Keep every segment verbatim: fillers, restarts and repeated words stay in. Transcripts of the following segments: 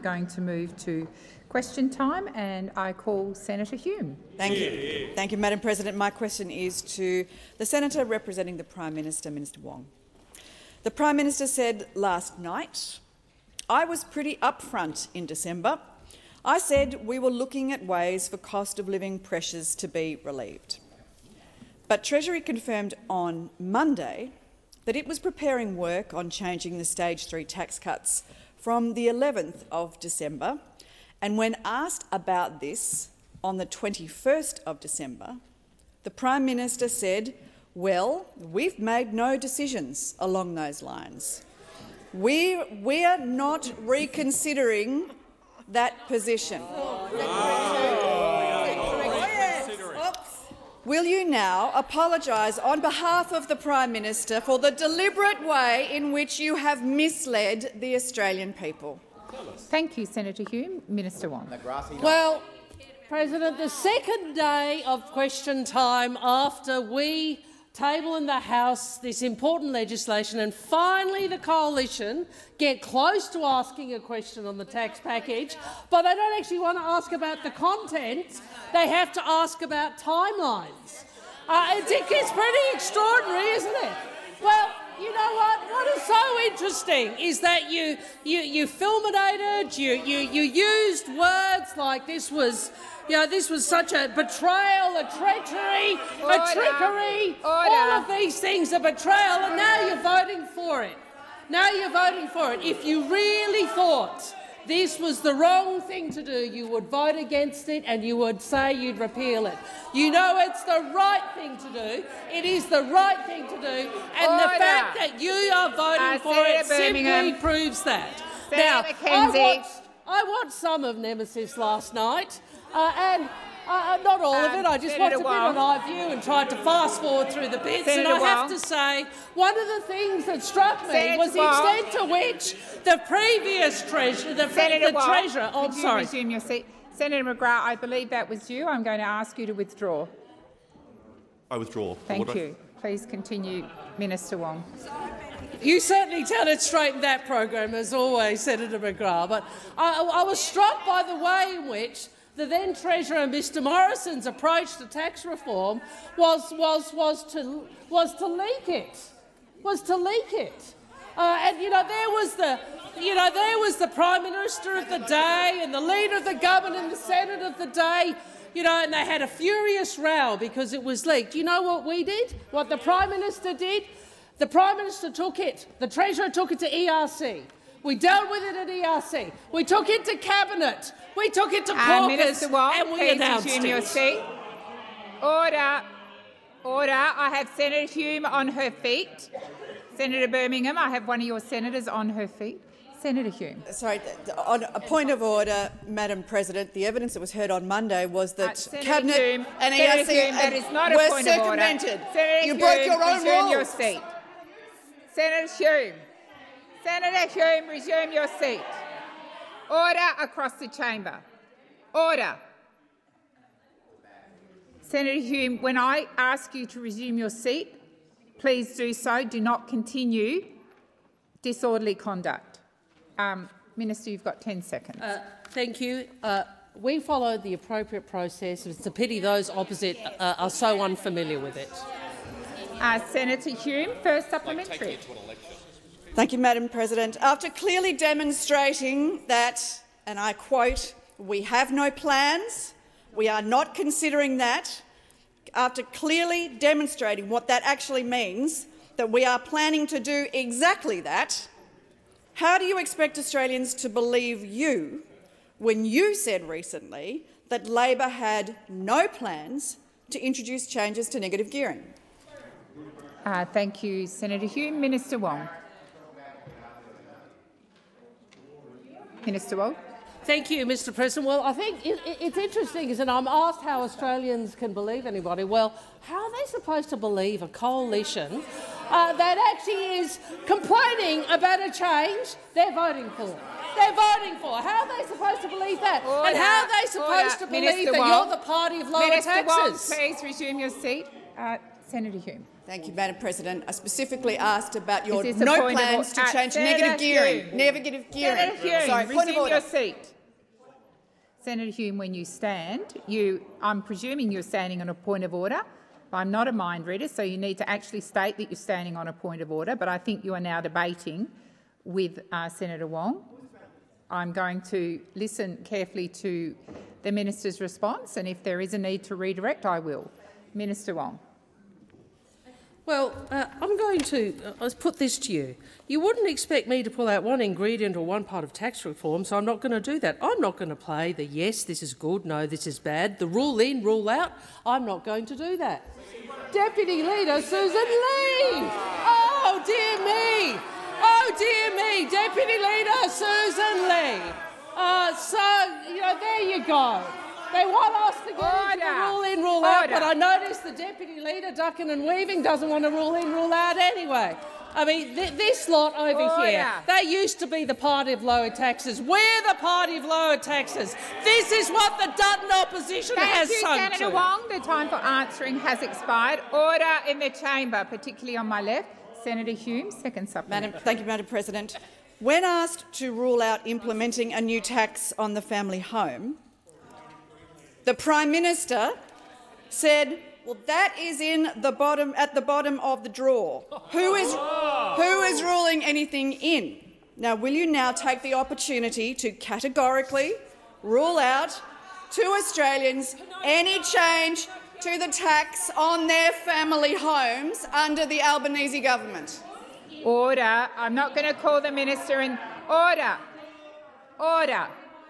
going to move to question time, and I call Senator Hume. Thank you. Thank you, Madam President. My question is to the Senator representing the Prime Minister, Minister Wong. The Prime Minister said last night, "I was pretty upfront in December. I said we were looking at ways for cost of living pressures to be relieved." But Treasury confirmed on Monday that it was preparing work on changing the stage three tax cuts from the eleventh of December, and when asked about this on the twenty-first of December, the Prime Minister said, "Well, we've made no decisions along those lines. We, we're not reconsidering that position." Will you now apologise on behalf of the Prime Minister for the deliberate way in which you have misled the Australian people? Thank you, Senator Hume. Minister Wong. Well, President, the second day of question time after we table in the House this important legislation and finally the coalition get close to asking a question on the tax package, but they don't actually want to ask about the content, they have to ask about timelines. Uh, it's, it's pretty extraordinary, isn't it? Well, you know what? What is so interesting is that you you you fulminated, you you you used words like this was, you know, this was such a betrayal, a treachery, Order. a trickery. Order. All of these things are betrayal, and now you're voting for it. Now you're voting for it. If you really thought this was the wrong thing to do, you would vote against it and you would say you'd repeal it. You know it's the right thing to do. It is the right thing to do, and Order. the fact that you are voting uh, for Senator it Birmingham. simply proves that. Senator now, McKenzie. I watched, I watched some of Nemesis last night, uh, and uh, not all um, of it. I just Senator watched a bit on iView and tried to fast forward through the bits. Senator and I have Wong. to say, one of the things that struck me Senator was the Wong. extent to which the previous treasurer, the, Senator the Wong, treasurer, oh, could you sorry. resume your seat? Senator McGrath, I believe that was you. I'm going to ask you to withdraw. I withdraw. Thank Order. you. Please continue, Minister Wong. You certainly tell it straight in that program, as always, Senator McGrath. But I, I was struck by the way in which the then Treasurer, Mister Morrison's approach to tax reform was was was to was to leak it, was to leak it. Uh, and you know there was the you know there was the Prime Minister of the day and the Leader of the Government and the Senate of the day. You know, and they had a furious row because it was leaked. You know what we did? What the Prime Minister did? The Prime Minister took it. The Treasurer took it to E R C. We dealt with it at E R C. We took it to Cabinet. We took it to caucus, uh, Wong, and we please announced resume it. your seat. Order. Order. I have Senator Hume on her feet. Senator Birmingham, I have one of your senators on her feet. Senator Hume. Sorry, on a point of order, Madam President, the evidence that was heard on Monday was that uh, Cabinet Hume, and Senator E R C Hume, that is not a were point of order. circumvented. Senator you Hume, broke your own resume rules. your seat. Senator Hume. Senator Hume, resume your seat. Order across the chamber. Order. Senator Hume, when I ask you to resume your seat, please do so. Do not continue disorderly conduct. Um, Minister, you've got ten seconds. Uh, thank you. Uh, we followed the appropriate process. It's a pity those opposite uh, are so unfamiliar with it. Uh, Senator Hume, first supplementary. Thank you, Madam President. After clearly demonstrating that, and I quote, "we have no plans, we are not considering that," after clearly demonstrating what that actually means, that we are planning to do exactly that, how do you expect Australians to believe you when you said recently that Labor had no plans to introduce changes to negative gearing? Uh, thank you, Senator Hume. Minister Wong. Minister Wong. Thank you, Mister President. Well, I think it, it, it's interesting, isn't it? I'm asked how Australians can believe anybody. Well, how are they supposed to believe a coalition uh, that actually is complaining about a change they're voting for? They're voting for. How are they supposed to believe that? Order, and how are they supposed order. to believe Minister that Wong. you're the party of lower Minister taxes? Wong, please resume your seat. Uh, Senator Hume. Thank you, Madam President. I specifically asked about your Is this a no point of plans or- to uh, change Senator negative gearing. Hume. Negative gearing. Senator Hume, Sorry, point of resume order. your seat. Senator Hume, when you stand, you, I'm presuming you're standing on a point of order. I'm not a mind reader, so you need to actually state that you're standing on a point of order, but I think you are now debating with uh, Senator Wong. I'm going to listen carefully to the minister's response, and if there is a need to redirect, I will. Minister Wong. Well, uh, I'm going to uh, put this to you. You wouldn't expect me to pull out one ingredient or one part of tax reform, so I'm not going to do that. I'm not going to play the yes, this is good, no, this is bad, the rule in, rule out. I'm not going to do that. Deputy Leader Susan Lee! Oh, dear me! Oh, dear me! Deputy Leader Susan Lee! Uh, so, you know, there you go. They want us to get Order. into the rule in, rule out, Order. but I notice the Deputy Leader, ducking and weaving, doesn't want to rule in, rule out anyway. I mean, th this lot over Order. here, they used to be the party of lower taxes. We're the party of lower taxes. This is what the Dutton opposition Thank has you, sung Senator to. Wong. The time for answering has expired. Order in the chamber, particularly on my left. Senator Hume, second supplementary. Madam, thank you, Madam President. When asked to rule out implementing a new tax on the family home, the Prime Minister said, well, that is in the bottom, at the bottom of the drawer. Who is, who is ruling anything in? Now, will you now take the opportunity to categorically rule out to Australians any change to the tax on their family homes under the Albanese government? Order. I'm not going to call the minister in. Order. Order.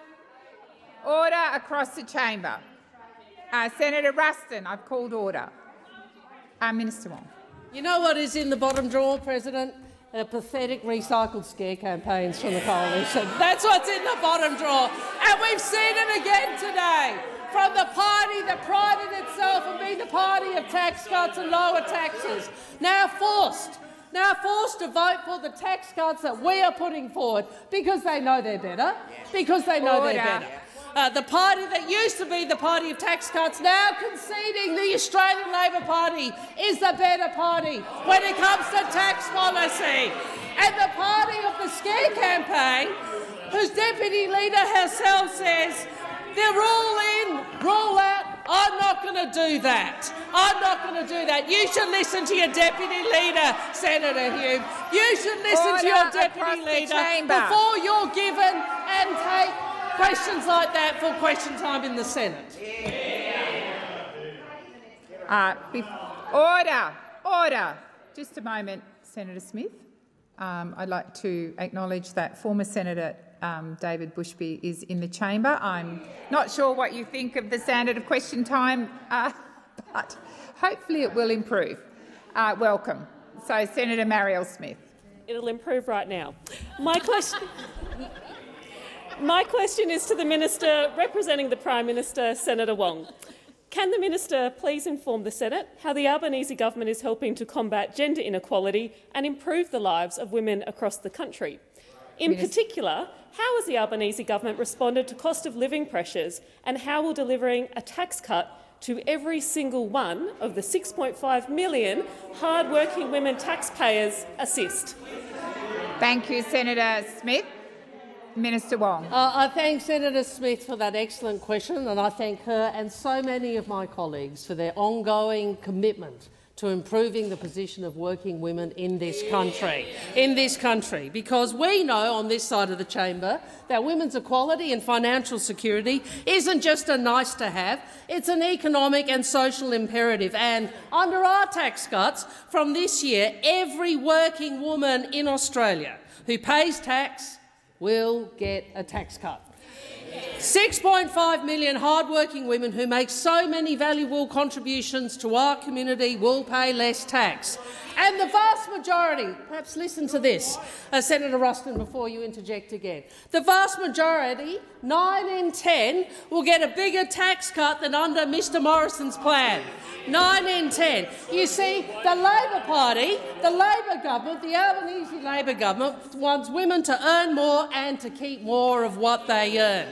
Order across the chamber. Uh, Senator Ruston, I've called order. Uh, Minister Wong. You know what is in the bottom drawer, President? Uh, pathetic recycled scare campaigns from the coalition. That's what's in the bottom drawer. And we've seen it again today. From the party that prided itself on being the party of tax cuts and lower taxes, now forced, now forced to vote for the tax cuts that we are putting forward because they know they're better, because they know Order. they're better. Uh, the party that used to be the party of tax cuts now conceding the Australian Labor Party is the better party when it comes to tax policy. And the party of the scare campaign, whose deputy leader herself says, the rule in, rule out, I'm not going to do that. I'm not going to do that. You should listen to your deputy leader, Senator Hume. You should listen Order to your across deputy the leader chamber. before you're given and take questions like that for question time in the Senate. Uh, order. Order. Just a moment, Senator Smith. Um, I'd like to acknowledge that former Senator um, David Bushby is in the chamber. I'm not sure what you think of the standard of question time, uh, but hopefully it will improve. Uh, welcome. So, Senator Marielle Smith. It'll improve right now. My question, my question is to the Minister representing the Prime Minister, Senator Wong. Can the Minister please inform the Senate how the Albanese government is helping to combat gender inequality and improve the lives of women across the country? In Minister. particular, how has the Albanese government responded to cost of living pressures, and how will delivering a tax cut to every single one of the six point five million hard-working women taxpayers assist? Thank you, Senator Smith. Minister Wong. Uh, I thank Senator Smith for that excellent question, and I thank her and so many of my colleagues for their ongoing commitment to improving the position of working women in this country, in this country, because we know on this side of the chamber that women's equality and financial security isn't just a nice-to-have, it's an economic and social imperative. And under our tax cuts from this year, every working woman in Australia who pays tax will get a tax cut. six point five million hard-working women who make so many valuable contributions to our community will pay less tax. And the vast majority, perhaps listen to this, uh, Senator Ruston, before you interject again, the vast majority, nine in ten, will get a bigger tax cut than under Mr Morrison's plan. Nine in ten. You see, the Labor Party, the Labor government, the Albanese Labor government wants women to earn more and to keep more of what they earn.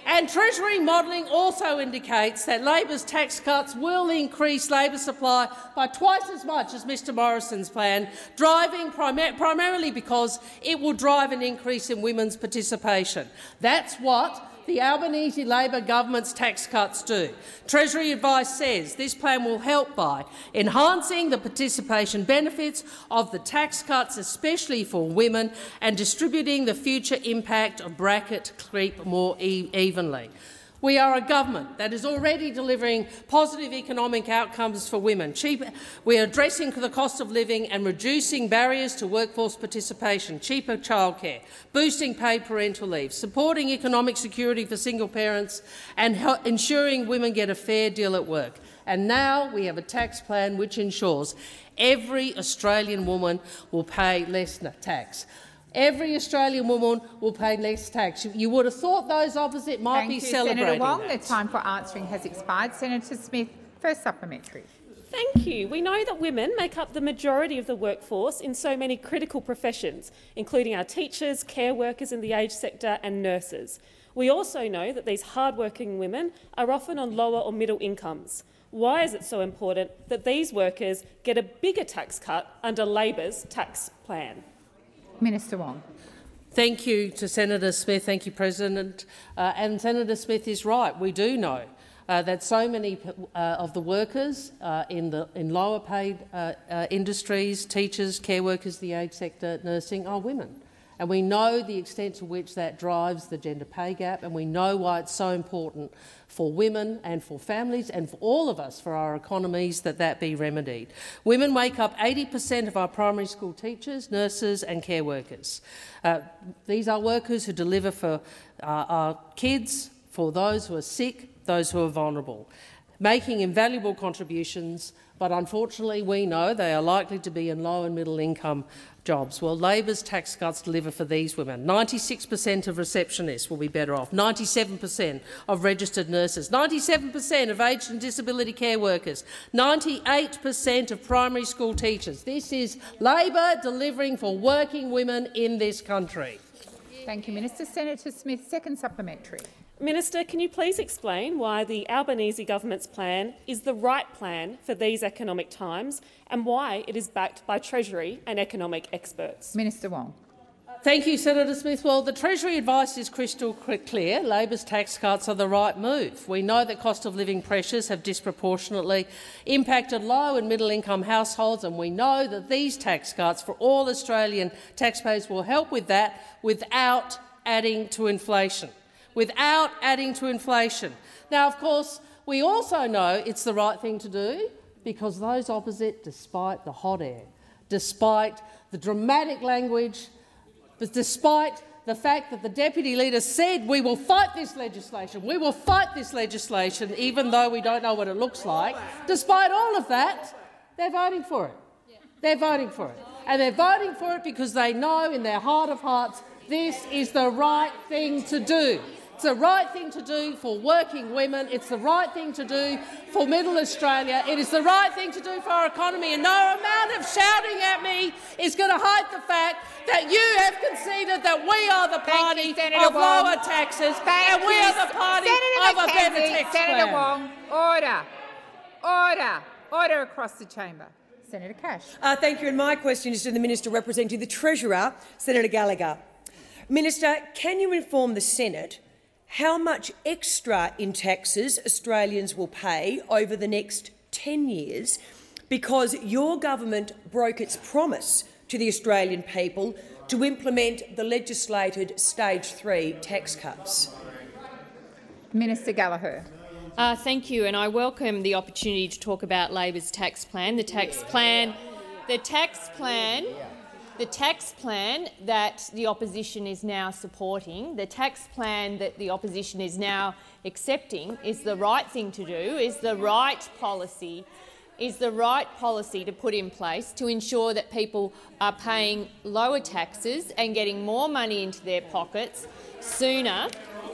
And Treasury modelling also indicates that Labor's tax cuts will increase labour supply by twice as much as Mr Morrison's plan, driving primar primarily because it will drive an increase in women's participation. That's what the Albanese Labor government's tax cuts do. Treasury advice says this plan will help by enhancing the participation benefits of the tax cuts, especially for women, and distributing the future impact of bracket creep more e evenly. We are a government that is already delivering positive economic outcomes for women. Cheap, we are addressing the cost of living and reducing barriers to workforce participation, cheaper childcare, boosting paid parental leave, supporting economic security for single parents and ensuring women get a fair deal at work. And now we have a tax plan which ensures every Australian woman will pay less tax. Every Australian woman will pay less tax. You would have thought those opposite might Thank be you, celebrating Senator Wong. that. The time for answering has expired. Senator Smith, first supplementary. Thank you. We know that women make up the majority of the workforce in so many critical professions, including our teachers, care workers in the aged sector and nurses. We also know that these hard-working women are often on lower or middle incomes. Why is it so important that these workers get a bigger tax cut under Labor's tax plan? Minister Wong. Thank you to Senator Smith. Thank you, President. Uh, and Senator Smith is right. We do know uh, that so many uh, of the workers uh, in the in lower paid uh, uh, industries, teachers, care workers, the aged sector, nursing, are women. And we know the extent to which that drives the gender pay gap, and we know why it's so important for women and for families and for all of us, for our economies, that that be remedied. Women make up eighty percent of our primary school teachers, nurses and care workers. Uh, these are workers who deliver for uh, our kids, for those who are sick, those who are vulnerable, making invaluable contributions, but unfortunately we know they are likely to be in low and middle income jobs. Well, Labor's tax cuts deliver for these women. ninety-six percent of receptionists will be better off, ninety-seven percent of registered nurses, ninety-seven percent of aged and disability care workers, ninety-eight percent of primary school teachers. This is Labor delivering for working women in this country. Thank you, Minister. Senator Smith, second supplementary. Minister, can you please explain why the Albanese government's plan is the right plan for these economic times and why it is backed by Treasury and economic experts? Minister Wong. Thank you, Senator Smith. Well, the Treasury advice is crystal clear. Labor's tax cuts are the right move. We know that cost of living pressures have disproportionately impacted low and middle income households, and we know that these tax cuts for all Australian taxpayers will help with that without adding to inflation. without adding to inflation. Now, of course, we also know it's the right thing to do because those opposite, despite the hot air, despite the dramatic language, but despite the fact that the Deputy Leader said we will fight this legislation, we will fight this legislation, even though we don't know what it looks like, despite all of that, they're voting for it. They're voting for it. And they're voting for it because they know in their heart of hearts this is the right thing to do. It's the right thing to do for working women. It's the right thing to do for Middle Australia. It is the right thing to do for our economy. And no amount of shouting at me is going to hide the fact that you have conceded that we are the party you, of Wong. lower taxes Thank and we you. are the party Senator of a better McKenzie, tax Senator plan. Wong, order. Order. Order across the chamber. Senator Cash. Uh, thank you. And my question is to the Minister representing the Treasurer, Senator Gallagher. Minister, can you inform the Senate how much extra in taxes Australians will pay over the next ten years because your government broke its promise to the Australian people to implement the legislated stage three tax cuts? Minister Gallagher. Uh, thank you, and I welcome the opportunity to talk about Labor's tax plan. The tax plan, the tax plan, the tax plan that the opposition is now supporting, the tax plan that the opposition is now accepting, is the right thing to do. Is the right policy, is the right policy to put in place to ensure that people are paying lower taxes and getting more money into their pockets sooner,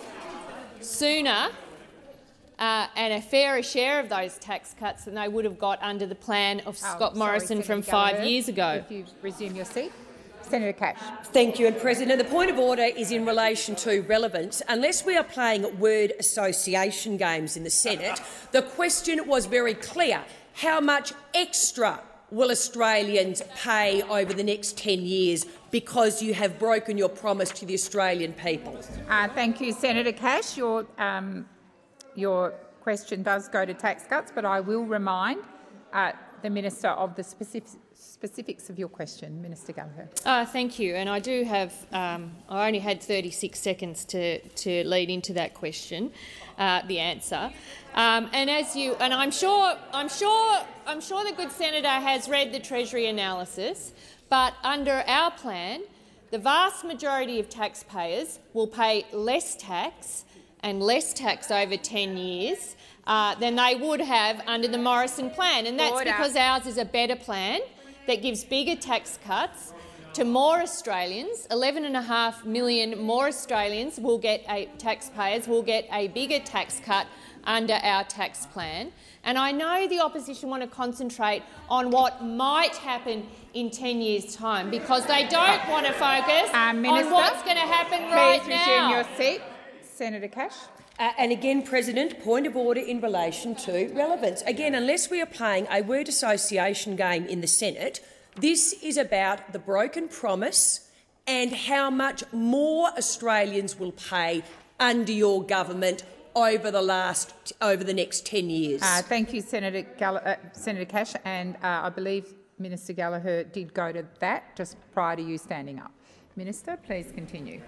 sooner. Uh, and a fairer share of those tax cuts than they would have got under the plan of Oh, Scott sorry, Morrison Senator from Gallagher, five years ago. If you resume your seat. Senator Cash. Thank you, and President. The point of order is in relation to relevance. Unless we are playing word association games in the Senate, the question was very clear. How much extra will Australians pay over the next ten years because you have broken your promise to the Australian people? Uh, thank you, Senator Cash. Your, um, your question does go to tax cuts, but I will remind uh, the Minister of the specific, specifics of your question. Minister Gallagher. Uh, thank you. And I do have, um, I only had thirty-six seconds to, to lead into that question, uh, the answer. Um, and as you, and I'm sure, I'm sure, I'm sure the good senator has read the Treasury analysis, but under our plan, the vast majority of taxpayers will pay less tax and less tax over ten years uh, than they would have under the Morrison plan. And that's Order. because ours is a better plan that gives bigger tax cuts to more Australians. eleven and a half million more Australians will get a taxpayers will get a bigger tax cut under our tax plan. And I know the opposition want to concentrate on what might happen in ten years' time because they don't want to focus uh, Minister, on what's going to happen please right resume now. your seat. Senator Cash. Uh, and again, President, point of order in relation to relevance. Again, unless we are playing a word association game in the Senate, this is about the broken promise and how much more Australians will pay under your government over the last over the next ten years. Uh, thank you, Senator, Gall uh, Senator Cash, and uh, I believe Minister Gallagher did go to that just prior to you standing up. Minister, please continue.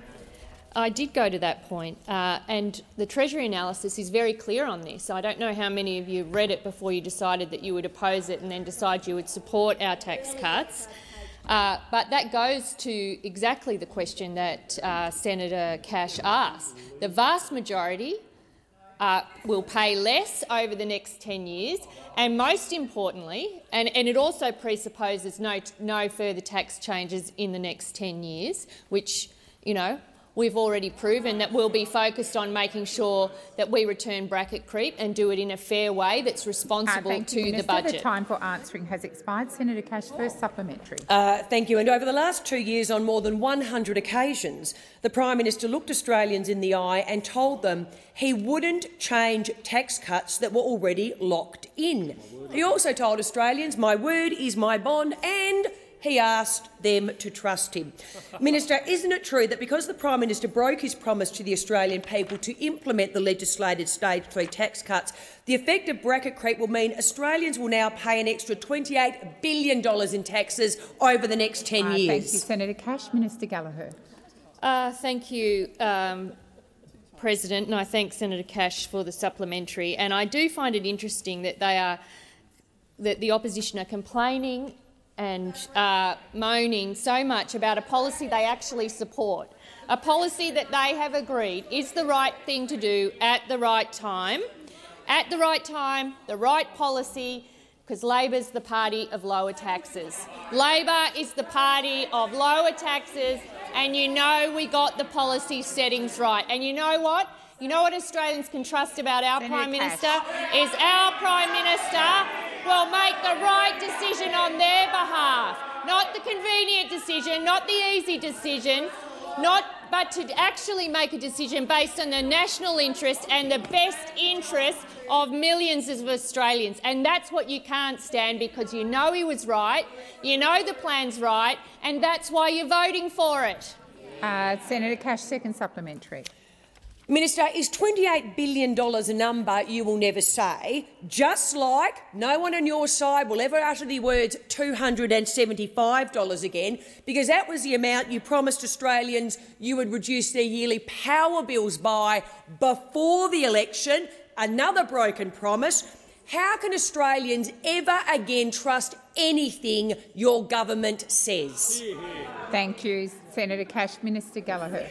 I did go to that point, uh, and the Treasury analysis is very clear on this. I don't know how many of you read it before you decided that you would oppose it and then decide you would support our tax cuts. Uh, but that goes to exactly the question that uh, Senator Cash asked. The vast majority uh, will pay less over the next ten years, and most importantly, and, and it also presupposes no, no further tax changes in the next ten years, which, you know, we've already proven that we'll be focused on making sure that we return bracket creep and do it in a fair way that's responsible uh, to you, the budget. The time for answering has expired. Senator Cash, first supplementary. Uh, thank you. And over the last two years, on more than one hundred occasions, the Prime Minister looked Australians in the eye and told them he wouldn't change tax cuts that were already locked in. He also told Australians, "My word is my bond," and he asked them to trust him. Minister, isn't it true that because the Prime Minister broke his promise to the Australian people to implement the legislated stage three tax cuts, the effect of bracket creep will mean Australians will now pay an extra twenty-eight billion dollars in taxes over the next ten uh, years? Thank you, Senator Cash. Minister Gallagher. Uh, thank you, um, President, and I thank Senator Cash for the supplementary. And I do find it interesting that they are that the opposition are complaining and uh, moaning so much about a policy they actually support, a policy that they have agreed is the right thing to do at the right time, at the right time, the right policy, because Labor's the party of lower taxes. Labor is the party of lower taxes, and you know we got the policy settings right. And you know what? You know what Australians can trust about our Senator Prime Cash. Minister is our Prime Minister will make the right decision on their behalf, not the convenient decision, not the easy decision, not, but to actually make a decision based on the national interest and the best interest of millions of Australians. And that's what you can't stand, because you know he was right, you know the plan's right, and that's why you're voting for it. Uh, Senator Cash, second supplementary. Minister, is twenty-eight billion dollars a number you will never say, just like no one on your side will ever utter the words two hundred seventy-five dollars again, because that was the amount you promised Australians you would reduce their yearly power bills by before the election? Another broken promise. How can Australians ever again trust anything your government says? Thank you, Senator Cash. Minister Gallagher.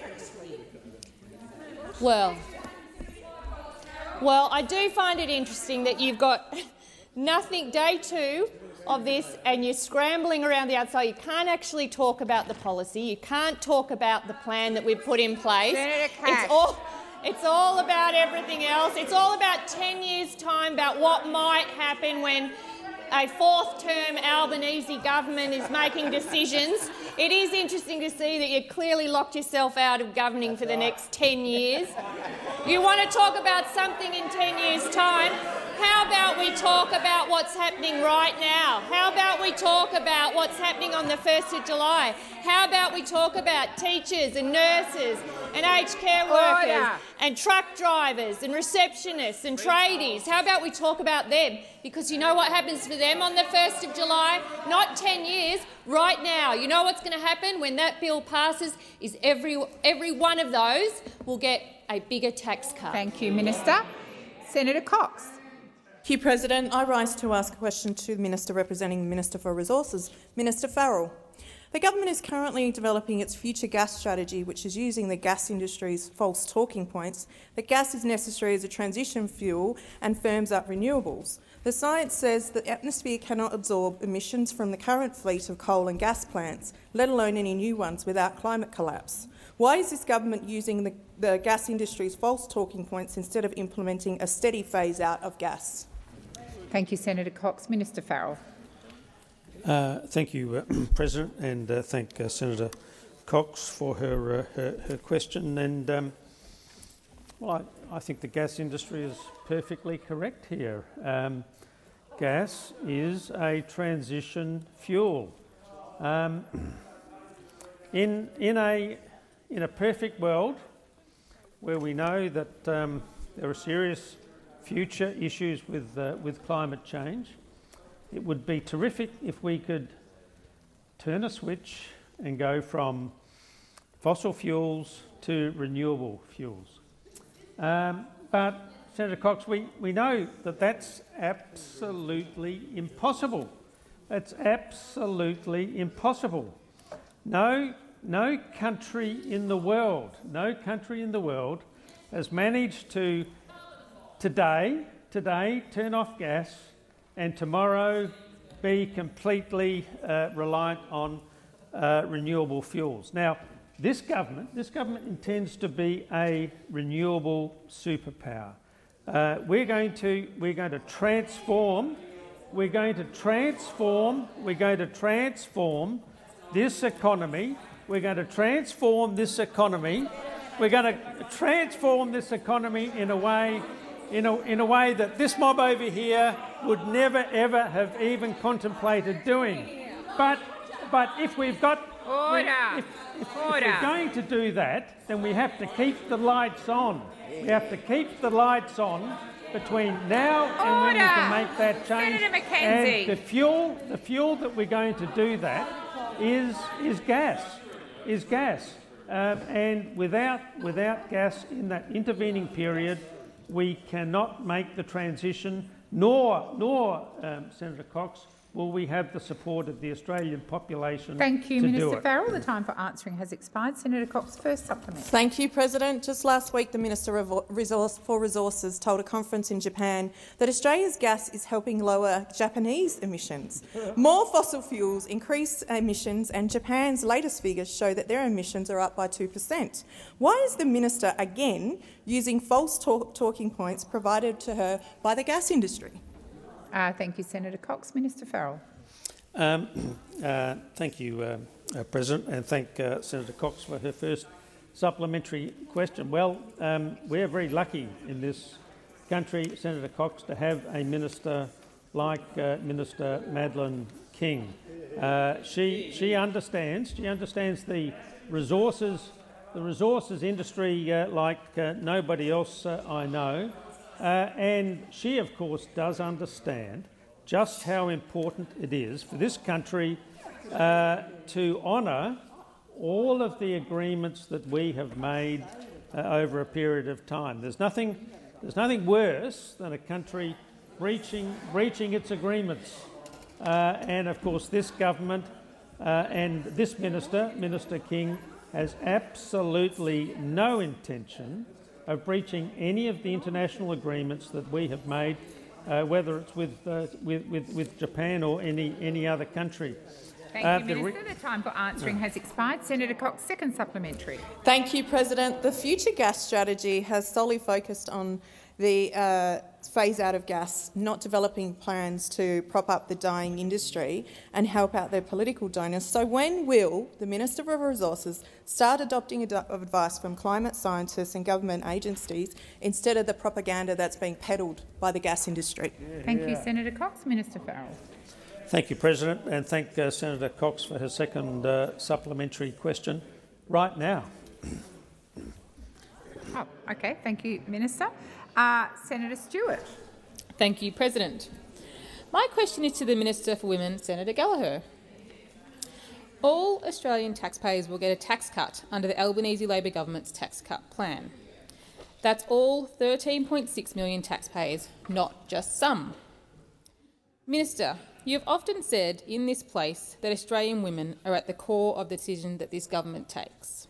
Well, well, I do find it interesting that you've got nothing, day two of this, and you're scrambling around the outside. You can't actually talk about the policy. You can't talk about the plan that we've put in place. Senator Cash. It's all, it's all about everything else. It's all about ten years' time, about what might happen when a fourth-term Albanese government is making decisions. It is interesting to see that you clearly locked yourself out of governing for the next ten years. You want to talk about something in ten years' time? How about we talk about what's happening right now? How about we talk about what's happening on the first of July? How about we talk about teachers and nurses and aged care workers Order. and truck drivers and receptionists and tradies? How about we talk about them? Because you know what happens for them on the first of July? Not ten years, right now. You know what's going to happen when that bill passes is every, every one of those will get a bigger tax cut. Thank you, Minister. Senator Cox. Thank you, President. I rise to ask a question to the Minister representing the Minister for Resources, Minister Farrell. The government is currently developing its future gas strategy, which is using the gas industry's false talking points that gas is necessary as a transition fuel and firms up renewables. The science says the atmosphere cannot absorb emissions from the current fleet of coal and gas plants, let alone any new ones, without climate collapse. Why is this government using the, the gas industry's false talking points instead of implementing a steady phase-out of gas? Thank you, Senator Cox. Minister Farrell. Uh, thank you, uh, President, and uh, thank uh, Senator Cox for her, uh, her, her question. And um, well, I, I think the gas industry is perfectly correct here. Um, gas is a transition fuel. Um, in in a in a perfect world, where we know that um, there are serious future issues with uh, with climate change, it would be terrific if we could turn a switch and go from fossil fuels to renewable fuels. Um, but, Senator Cox, we, we know that that's absolutely impossible. That's absolutely impossible. No, no country in the world, no country in the world has managed to today, today turn off gas and tomorrow be completely uh, reliant on uh, renewable fuels. Now, this government, this government intends to be a renewable superpower. Uh, we're going to, we're going to transform, we're going to transform, we're going to transform this economy. We're going to transform this economy. We're going to transform this economy in a way. In a, in a way that this mob over here would never, ever have even contemplated doing. But, but if we've got... Order. We, if, if, Order. if we're going to do that, then we have to keep the lights on. We have to keep the lights on between now and when we can make that change. Senator McKenzie. And the fuel, the fuel that we're going to do that is, is gas, is gas. Um, and without, without gas in that intervening period, we cannot make the transition, nor, nor um, Senator Cox, will we have the support of the Australian population. Thank you, to Minister do it. Farrell. The time for answering has expired. Senator Cox, first supplement. Thank you, President. Just last week, the Minister of Resource for Resources told a conference in Japan that Australia's gas is helping lower Japanese emissions. More fossil fuels increase emissions, and Japan's latest figures show that their emissions are up by two percent. Why is the Minister again using false talk talking points provided to her by the gas industry? Uh, thank you, Senator Cox. Minister Farrell. Um, uh, thank you, uh, uh, President, and thank uh, Senator Cox for her first supplementary question. Well, um, we're very lucky in this country, Senator Cox, to have a minister like uh, Minister Madeleine King. Uh, she she understands. She understands the resources, the resources industry uh, like uh, nobody else uh, I know. Uh, and she, of course, does understand just how important it is for this country uh, to honour all of the agreements that we have made uh, over a period of time. There's nothing, there's nothing worse than a country breaching, breaching its agreements. Uh, and, of course, this government uh, and this minister, Minister King, has absolutely no intention of breaching any of the international agreements that we have made, uh, whether it's with, uh, with, with, with Japan or any, any other country. Thank Uh, you, the Minister. The time for answering has expired. Senator Cox, second supplementary. Thank you, President. The future gas strategy has solely focused on the uh, phase out of gas, not developing plans to prop up the dying industry and help out their political donors. So when will the Minister of Resources start adopting ad advice from climate scientists and government agencies instead of the propaganda that's being peddled by the gas industry? Thank you, Senator Cox. Minister Farrell. Thank you, President, and thank uh, Senator Cox for her second uh, supplementary question right now. Oh, okay. Thank you, Minister. Uh, Senator Stewart. Thank you, President. My question is to the Minister for Women, Senator Gallagher. All Australian taxpayers will get a tax cut under the Albanese Labor government's tax cut plan. That's all thirteen point six million taxpayers, not just some. Minister, you have often said in this place that Australian women are at the core of the decision that this government takes.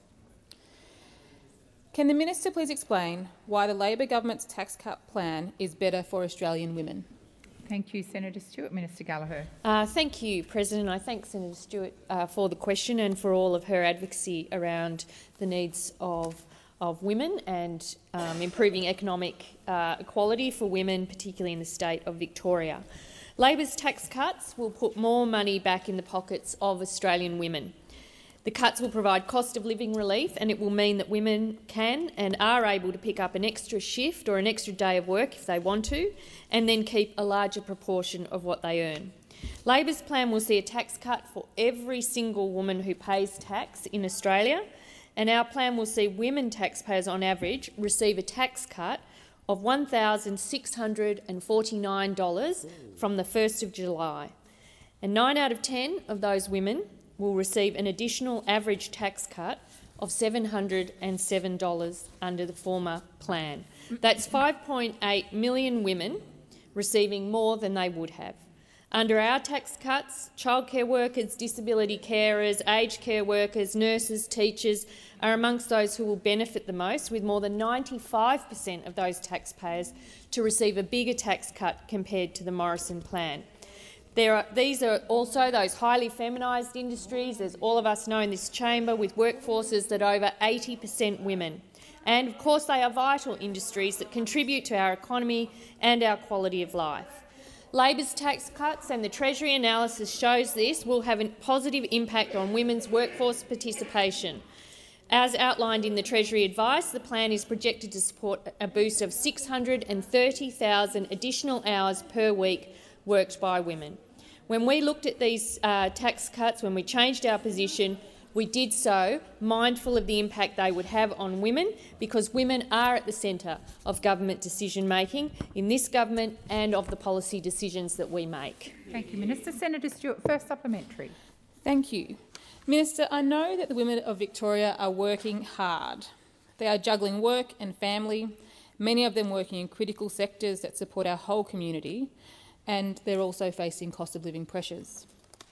Can the Minister please explain why the Labor government's tax cut plan is better for Australian women? Thank you, Senator Stewart. Minister Gallagher. Uh, thank you, President. I thank Senator Stewart uh, for the question and for all of her advocacy around the needs of, of women and um, improving economic uh, equality for women, particularly in the state of Victoria. Labor's tax cuts will put more money back in the pockets of Australian women. The cuts will provide cost of living relief, and it will mean that women can and are able to pick up an extra shift or an extra day of work if they want to, and then keep a larger proportion of what they earn. Labor's plan will see a tax cut for every single woman who pays tax in Australia, and our plan will see women taxpayers on average receive a tax cut of one thousand six hundred forty-nine dollars from the first of July. And nine out of ten of those women will receive an additional average tax cut of seven hundred seven dollars under the former plan. That's five point eight million women receiving more than they would have. Under our tax cuts, childcare workers, disability carers, aged care workers, nurses, teachers are amongst those who will benefit the most, with more than ninety-five per cent of those taxpayers to receive a bigger tax cut compared to the Morrison plan. There are, these are also those highly feminised industries, as all of us know in this chamber, with workforces that are over eighty per cent women. And, of course, they are vital industries that contribute to our economy and our quality of life. Labor's tax cuts, and the Treasury analysis shows this, will have a positive impact on women's workforce participation. As outlined in the Treasury advice, the plan is projected to support a boost of six hundred thirty thousand additional hours per week worked by women. When we looked at these uh, tax cuts, when we changed our position, we did so mindful of the impact they would have on women, because women are at the centre of government decision-making in this government and of the policy decisions that we make. Thank you, Minister. Senator Stewart, first supplementary. Thank you. Minister, I know that the women of Victoria are working hard. They are juggling work and family, many of them working in critical sectors that support our whole community, and they're also facing cost of living pressures.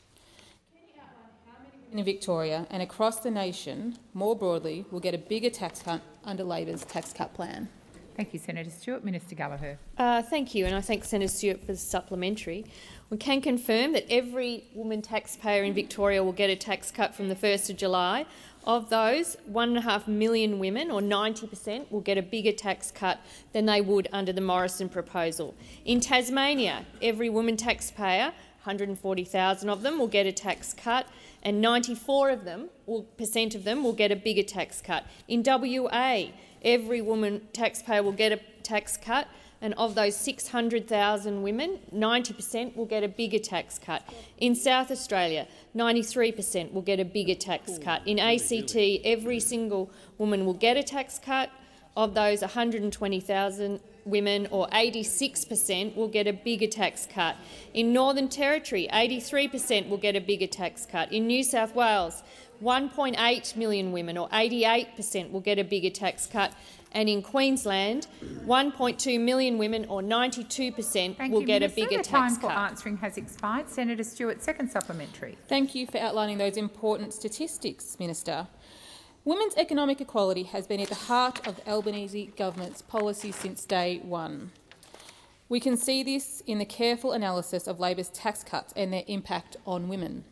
Can you outline how many women in Victoria and across the nation, more broadly, will get a bigger tax cut under Labor's tax cut plan? Thank you, Senator Stewart. Minister Gallagher. Uh, thank you, and I thank Senator Stewart for the supplementary. We can confirm that every woman taxpayer in Victoria will get a tax cut from the first of July. Of those, one and a half million women, or ninety per cent, will get a bigger tax cut than they would under the Morrison proposal. In Tasmania, every woman taxpayer, one hundred forty thousand of them, will get a tax cut, and ninety-four of them, will, percent of them will get a bigger tax cut. In W A, every woman taxpayer will get a tax cut, and of those six hundred thousand women, ninety per cent will get a bigger tax cut. In South Australia, ninety-three per cent will get a bigger tax cut. In A C T, every single woman will get a tax cut. Of those, one hundred twenty thousand women, or eighty-six per cent, will get a bigger tax cut. In Northern Territory, eighty-three per cent will get a bigger tax cut. In New South Wales, one point eight million women, or eighty-eight per cent, will get a bigger tax cut. And in Queensland, one point two million women, or ninety-two per cent, will you, get Minister. a bigger the tax time for cut. answering has expired. Senator Stewart, second supplementary. Thank you for outlining those important statistics, Minister. Women's economic equality has been at the heart of the Albanese government's policy since day one. We can see this in the careful analysis of Labor's tax cuts and their impact on women.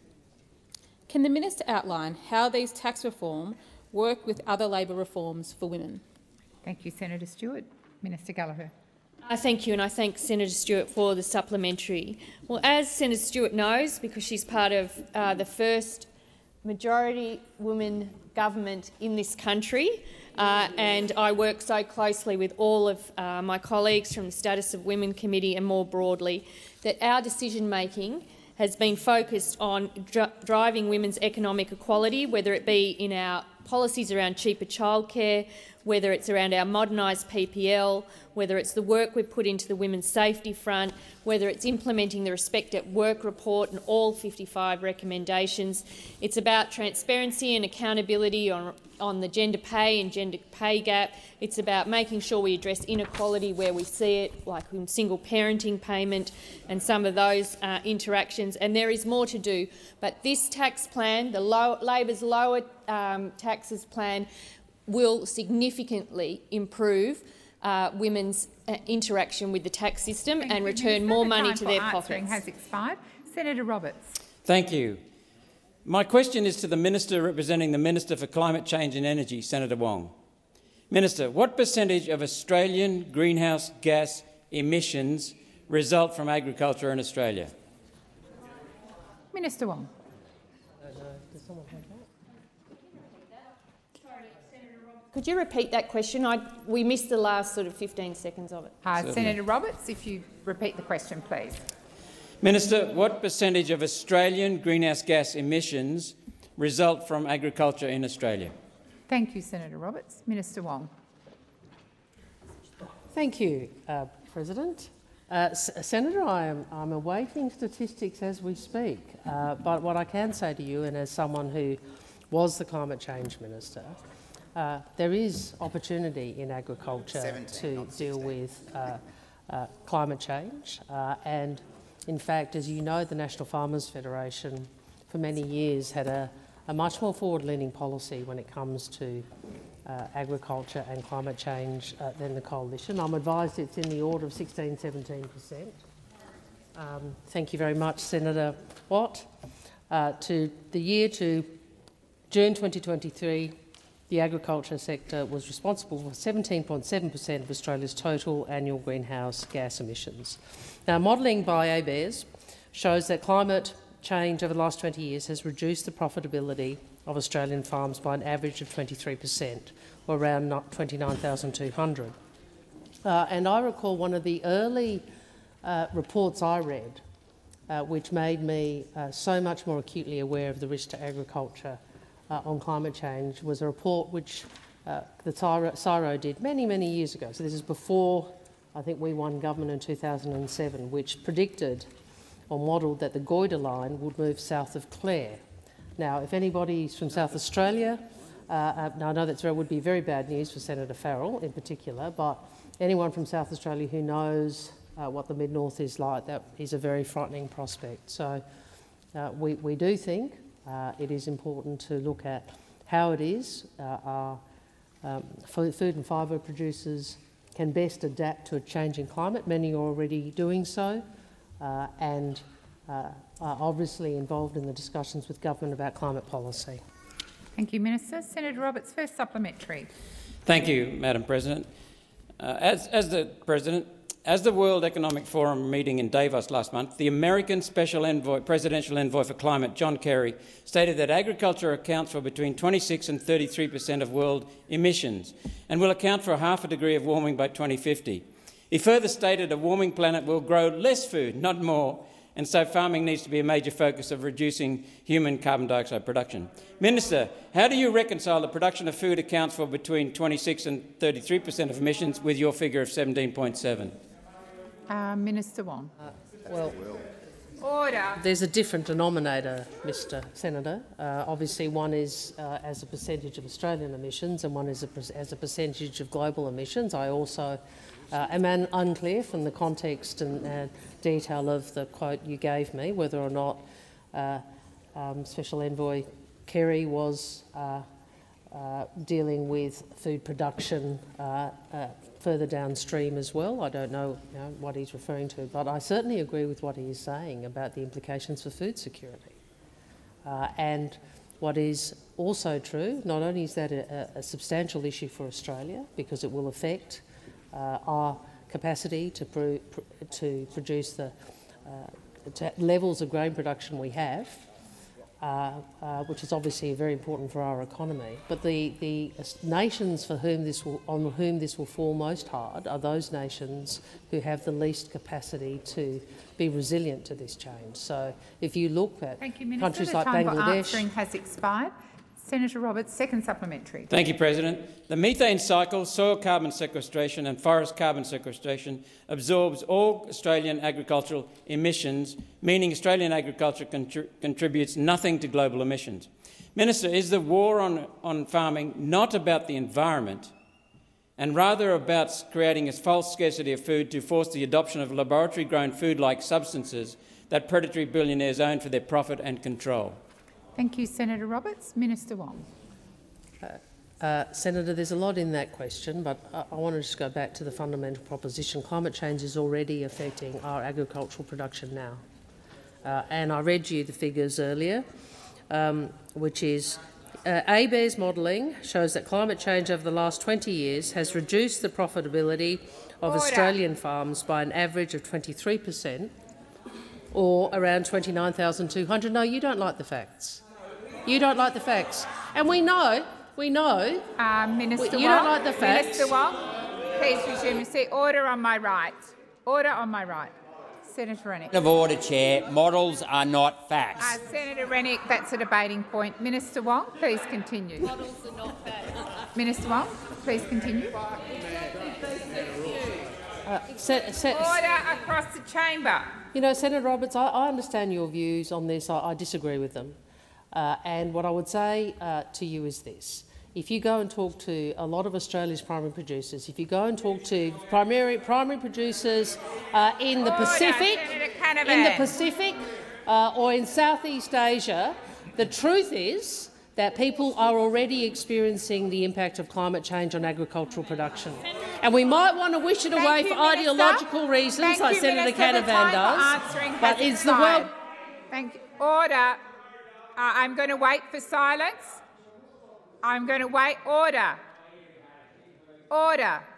Can the Minister outline how these tax reform work with other Labor reforms for women? Thank you, Senator Stewart. Minister Gallagher. I thank you, and I thank Senator Stewart for the supplementary. Well, as Senator Stewart knows, because she's part of uh, the first majority woman government in this country, uh, and I work so closely with all of uh, my colleagues from the Status of Women Committee and more broadly, that our decision-making has been focused on dri driving women's economic equality, whether it be in our policies around cheaper childcare, whether it's around our modernised P P L, whether it's the work we've put into the women's safety front, whether it's implementing the Respect at Work report and all fifty-five recommendations. It's about transparency and accountability on, on the gender pay and gender pay gap. It's about making sure we address inequality where we see it, like in single parenting payment and some of those uh, interactions. And there is more to do. But this tax plan, the low, Labor's lower um, taxes plan, will significantly improve uh, women's uh, interaction with the tax system Thank and you, return Minister. more The money time to for their answering pockets. has expired. Senator Roberts. Thank you. My question is to the Minister representing the Minister for Climate Change and Energy, Senator Wong. Minister, what percentage of Australian greenhouse gas emissions result from agriculture in Australia? Minister Wong. Could you repeat that question? I, we missed the last sort of fifteen seconds of it. Uh, Senator Roberts, if you repeat the question, please. Minister, what percentage of Australian greenhouse gas emissions result from agriculture in Australia? Thank you, Senator Roberts. Minister Wong. Thank you, uh, President. Uh, Senator, I am I'm awaiting statistics as we speak, uh, but what I can say to you, and as someone who was the Climate Change Minister, uh, there is opportunity in agriculture to deal with uh, uh, climate change. Uh, and in fact, as you know, the National Farmers Federation for many years had a, a much more forward-leaning policy when it comes to Uh, agriculture and climate change uh, than the Coalition. I'm advised it's in the order of sixteen, seventeen per cent. Um, thank you very much, Senator Watt. Uh, to the year to June twenty twenty-three, the agriculture sector was responsible for seventeen point seven per cent of Australia's total annual greenhouse gas emissions. Now, modelling by A B A R E S shows that climate change over the last twenty years has reduced the profitability of Australian farms by an average of twenty-three per cent, or around twenty-nine thousand two hundred. Uh, and I recall one of the early uh, reports I read, uh, which made me uh, so much more acutely aware of the risk to agriculture uh, on climate change, was a report which uh, the CSIRO did many, many years ago. So this is before, I think, we won government in two thousand seven, which predicted or modelled that the Goyder line would move south of Clare. Now, if anybody's from South Australia, uh, uh, now I know that would be very bad news for Senator Farrell in particular, but anyone from South Australia who knows uh, what the Mid-North is like, that is a very frightening prospect. So uh, we, we do think uh, it is important to look at how it is uh, our um, food and fibre producers can best adapt to a changing climate. Many are already doing so, uh, and uh, are obviously involved in the discussions with government about climate policy. Thank you, Minister. Senator Roberts, first supplementary. Thank you, Madam President. Uh, as, as the President, as the World Economic Forum meeting in Davos last month, the American Special Envoy, Presidential Envoy for Climate, John Kerry, stated that agriculture accounts for between twenty-six and thirty-three per cent of world emissions and will account for half a degree of warming by twenty fifty. He further stated a warming planet will grow less food, not more, and so farming needs to be a major focus of reducing human carbon dioxide production. Minister, how do you reconcile the production of food accounts for between twenty-six and thirty-three per cent of emissions with your figure of seventeen point seven? Uh, Minister Wong. Uh, well, Order. There's a different denominator, Mister Senator. Uh, obviously, one is uh, as a percentage of Australian emissions and one is a, as a percentage of global emissions. I also uh, am un unclear from the context and uh, detail of the quote you gave me whether or not uh, um, Special Envoy Kerry was uh, uh, dealing with food production uh, uh, further downstream as well. I don't know, you know what he's referring to, but I certainly agree with what he is saying about the implications for food security. Uh, and what is also true, not only is that a, a substantial issue for Australia because it will affect uh, our capacity to, pr pr to produce the uh, levels of grain production we have, uh, uh, which is obviously very important for our economy. But the, the nations for whom this will, on whom this will fall most hard are those nations who have the least capacity to be resilient to this change. So if you look at Thank you, Minister. countries the like time Bangladesh— for answering has expired. Senator Roberts, second supplementary. Thank you, President. The methane cycle, soil carbon sequestration and forest carbon sequestration absorbs all Australian agricultural emissions, meaning Australian agriculture contri contributes nothing to global emissions. Minister, is the war on, on farming not about the environment and rather about creating a false scarcity of food to force the adoption of laboratory-grown food-like substances that predatory billionaires own for their profit and control? Thank you, Senator Roberts. Minister Wong. Uh, uh, Senator, there's a lot in that question, but I, I want to just go back to the fundamental proposition. Climate change is already affecting our agricultural production now. Uh, and I read you the figures earlier, um, which is uh, A B A R E S modelling shows that climate change over the last twenty years has reduced the profitability of Order. Australian farms by an average of twenty-three per cent, or around twenty-nine thousand two hundred. No, you don't like the facts. You don't like the facts. And we know, we know— uh, Minister we, You Wong, don't like the facts. Minister Wong, please resume your seat. Order on my right. Order on my right. Senator Rennick. Of order, Chair. Models are not facts. Uh, Senator Rennick, that's a debating point. Minister Wong, please continue. Models are not facts. Minister Wong, please continue. Uh, se se Order across the chamber. You know, Senator Roberts, I, I understand your views on this. I, I disagree with them. Uh, and what I would say uh, to you is this. If you go and talk to a lot of Australia's primary producers, if you go and talk to primary, primary producers uh, in the Order, Pacific, in the Pacific uh, or in Southeast Asia, the truth is that people are already experiencing the impact of climate change on agricultural production. And we might want to wish it Thank away you, for Minister. ideological reasons, Thank like you, Senator Minister. The Canavan time does. for answering But has it's the expired. world. Thank you. Order. Uh, I'm going to wait for silence. I'm going to wait. Order. Order.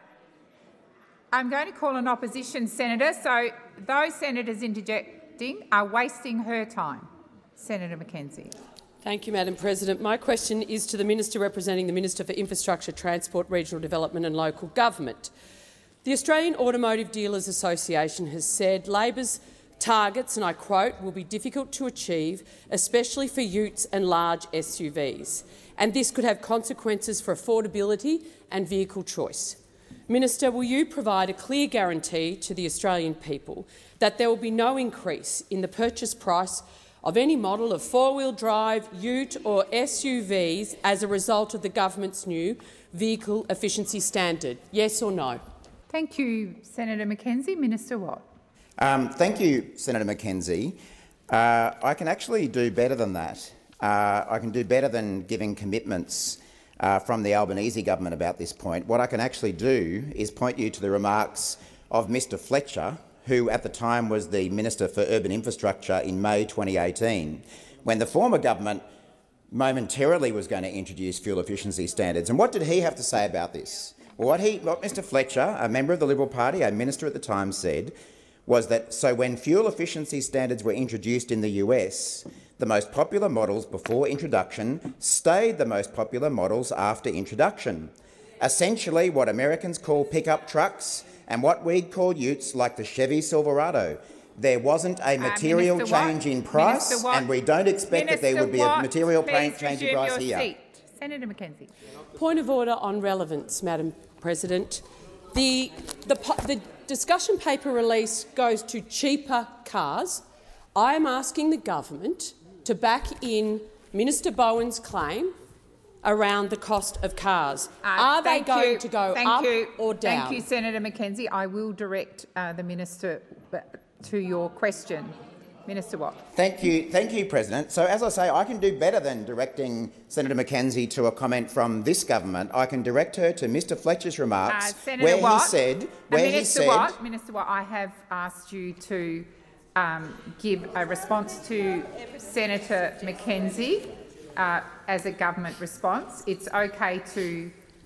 I'm going to call an opposition senator, so those senators interjecting are wasting her time. Senator Mackenzie. Thank you, Madam President. My question is to the Minister representing the Minister for Infrastructure, Transport, Regional Development and Local Government. The Australian Automotive Dealers Association has said Labor's targets, and I quote, will be difficult to achieve, especially for utes and large S U Vs, and this could have consequences for affordability and vehicle choice. Minister, will you provide a clear guarantee to the Australian people that there will be no increase in the purchase price of any model of four-wheel drive, ute or S U Vs as a result of the government's new vehicle efficiency standard? Yes or no? Thank you, Senator Mackenzie. Minister Watt. Um, thank you, Senator Mackenzie. Uh, I can actually do better than that. Uh, I can do better than giving commitments uh, from the Albanese government about this point. What I can actually do is point you to the remarks of Mr Fletcher, who at the time was the Minister for Urban Infrastructure in May twenty eighteen, when the former government momentarily was going to introduce fuel efficiency standards. And what did he have to say about this? Well, what, he, what Mr Fletcher, a member of the Liberal Party, a minister at the time, said was that so when fuel efficiency standards were introduced in the U S, the most popular models before introduction stayed the most popular models after introduction. Essentially what Americans call pickup trucks and what we'd call utes like the Chevy Silverado. There wasn't a material uh, change in price, and we don't expect Minister that there would be Watt, a material please change in price your here. Seat. Senator Mackenzie. Point of order on relevance, Madam President. The, the, the discussion paper release goes to cheaper cars. I am asking the government to back in Minister Bowen's claim around the cost of cars. Uh, Are they going you. to go thank up you. or down? Thank you, Senator Mackenzie. I will direct uh, the minister to your question. Minister Watt. Thank you, thank you, President. So, as I say, I can do better than directing Senator Mackenzie to a comment from this government. I can direct her to Mr Fletcher's remarks, uh, Senator where Watt, he said, uh, where Minister he said, Watt, Minister Watt, I have asked you to um, give a response to Senator Mackenzie uh, as a government response. It's okay to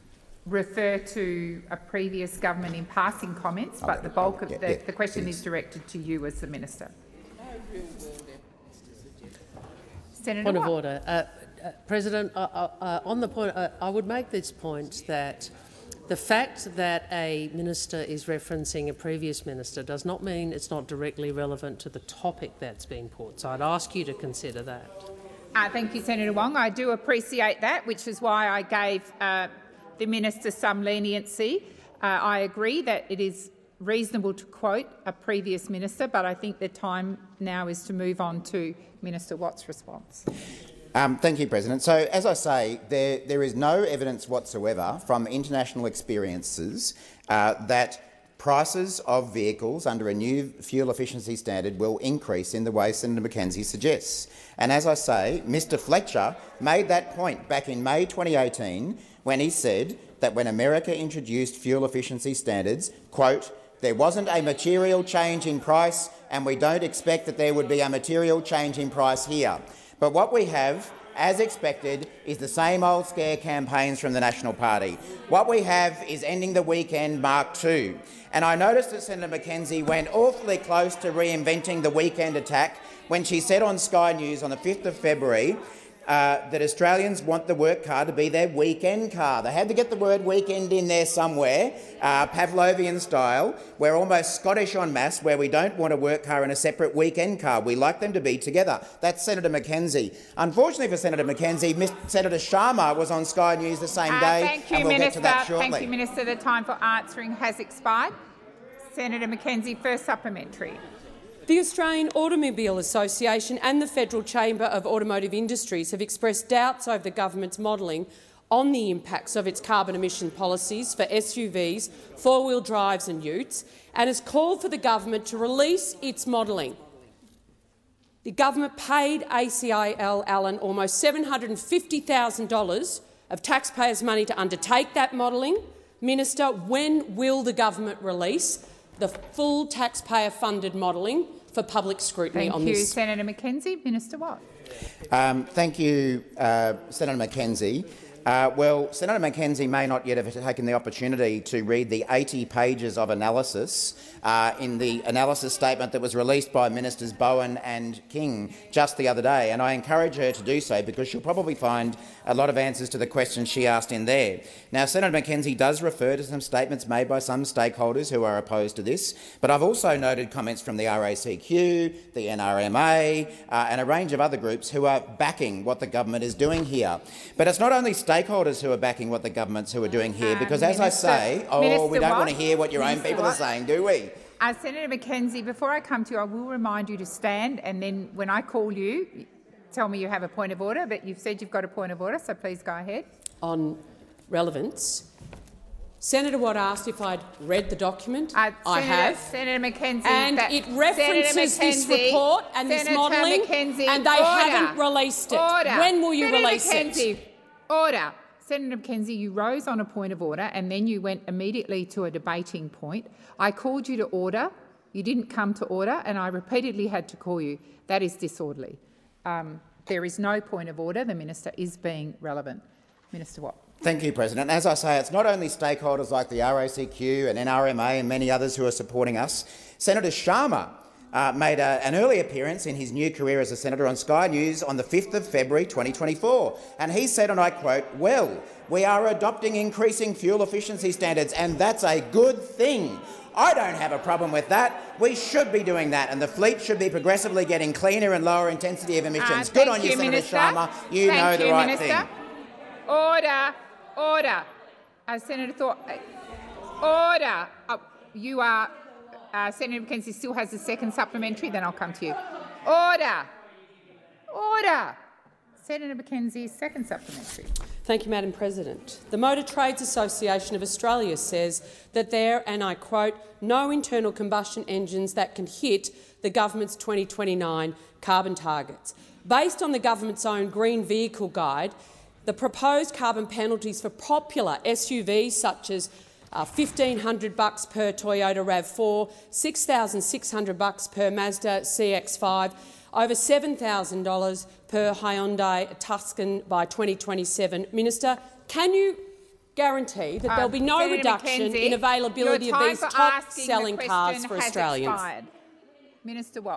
refer to a previous government in passing comments, but the bulk of yeah, the, yeah, the question please. is directed to you as the minister. Senator Point of Watt. order. Uh, uh, President, uh, uh, on the point, uh, I would make this point that the fact that a minister is referencing a previous minister does not mean it's not directly relevant to the topic that's being put. So I'd ask you to consider that. Uh, thank you, Senator Wong. I do appreciate that, which is why I gave uh, the minister some leniency. Uh, I agree that it is reasonable to quote a previous minister, but I think the time now is to move on to Minister Watt's response. Um, thank you, President. So, as I say, there, there is no evidence whatsoever from international experiences uh, that prices of vehicles under a new fuel efficiency standard will increase in the way Senator McKenzie suggests. And as I say, Mr Fletcher made that point back in May twenty eighteen when he said that when America introduced fuel efficiency standards, quote, there wasn't a material change in price and we don't expect that there would be a material change in price here. But what we have, as expected, is the same old scare campaigns from the National Party. What we have is ending the weekend Mark two. And I noticed that Senator McKenzie went awfully close to reinventing the weekend attack when she said on Sky News on the fifth of February uh, that Australians want the work car to be their weekend car. They had to get the word weekend in there somewhere, uh, Pavlovian style. We're almost Scottish en masse, where we don't want a work car and a separate weekend car. We like them to be together. That's Senator McKenzie. Unfortunately for Senator McKenzie, Miz Senator Sharma was on Sky News the same Uh, day, thank you, and we'll Minister. get to that shortly. Thank you, Minister. The time for answering has expired. Senator McKenzie, first supplementary. The Australian Automobile Association and the Federal Chamber of Automotive Industries have expressed doubts over the government's modelling on the impacts of its carbon emission policies for S U Vs, four-wheel drives and utes, and has called for the government to release its modelling. The government paid A C I L Allen almost seven hundred and fifty thousand dollars of taxpayers' money to undertake that modelling. Minister, when will the government release the full taxpayer-funded modelling for public scrutiny Thank on you, this? Senator McKenzie. Minister Watt. Um, thank you, uh, Senator McKenzie. Uh, well, Senator McKenzie may not yet have taken the opportunity to read the eighty pages of analysis uh, in the analysis statement that was released by Ministers Bowen and King just the other day, and I encourage her to do so because she'll probably find a lot of answers to the questions she asked in there. Now, Senator McKenzie does refer to some statements made by some stakeholders who are opposed to this, but I've also noted comments from the R A C Q, the N R M A uh, and a range of other groups who are backing what the government is doing here. But it's not only stakeholders who are backing what the governments who are doing here, because as Minister, I say, oh, Minister we don't Watt, want to hear what your Minister own people Watt. are saying, do we? Uh, Senator McKenzie, before I come to you, I will remind you to stand, and then when I call you, tell me you have a point of order, but you've said you've got a point of order, so please go ahead. On relevance, Senator Watt asked if I'd read the document. Uh, I Senator, have. Senator McKenzie. And that, it references this McKenzie, report and Senator this modelling, McKenzie, and they order, haven't released it. Order. When will you Senator release McKenzie, it? Order. Senator McKenzie, you rose on a point of order and then you went immediately to a debating point. I called you to order. You didn't come to order, and I repeatedly had to call you. That is disorderly. Um, there is no point of order. The minister is being relevant. Minister Watt. Thank you, President. As I say, it's not only stakeholders like the R A C Q and N R M A and many others who are supporting us. Senator Sharma uh, made a, an early appearance in his new career as a senator on Sky News on the fifth of February twenty twenty-four, and he said, and I quote, well, we are adopting increasing fuel efficiency standards, and that's a good thing. I don't have a problem with that. We should be doing that, and the fleet should be progressively getting cleaner and lower intensity of emissions. Uh, Good on you, you Senator Minister. Sharma. You thank know the you, right Minister. thing. Order. Order. Uh, Senator Thorpe. Uh, order. Uh, you are. Uh, Senator McKenzie still has a second supplementary. Then I'll come to you. Order. Order. Senator McKenzie, second supplementary. Thank you, Madam President. The Motor Trades Association of Australia says that there, and I quote, no internal combustion engines that can hit the government's twenty twenty-nine carbon targets. Based on the government's own Green Vehicle Guide, the proposed carbon penalties for popular S U Vs such as uh, fifteen hundred bucks per Toyota RAV four, six thousand six hundred bucks per Mazda C X five, over seven thousand dollars per Hyundai Tucson by twenty twenty-seven. Minister, can you guarantee that Um, there'll be no Senator reduction McKenzie, in availability your of time these for asking the top-selling cars question for has Australians? expired. Minister Watt.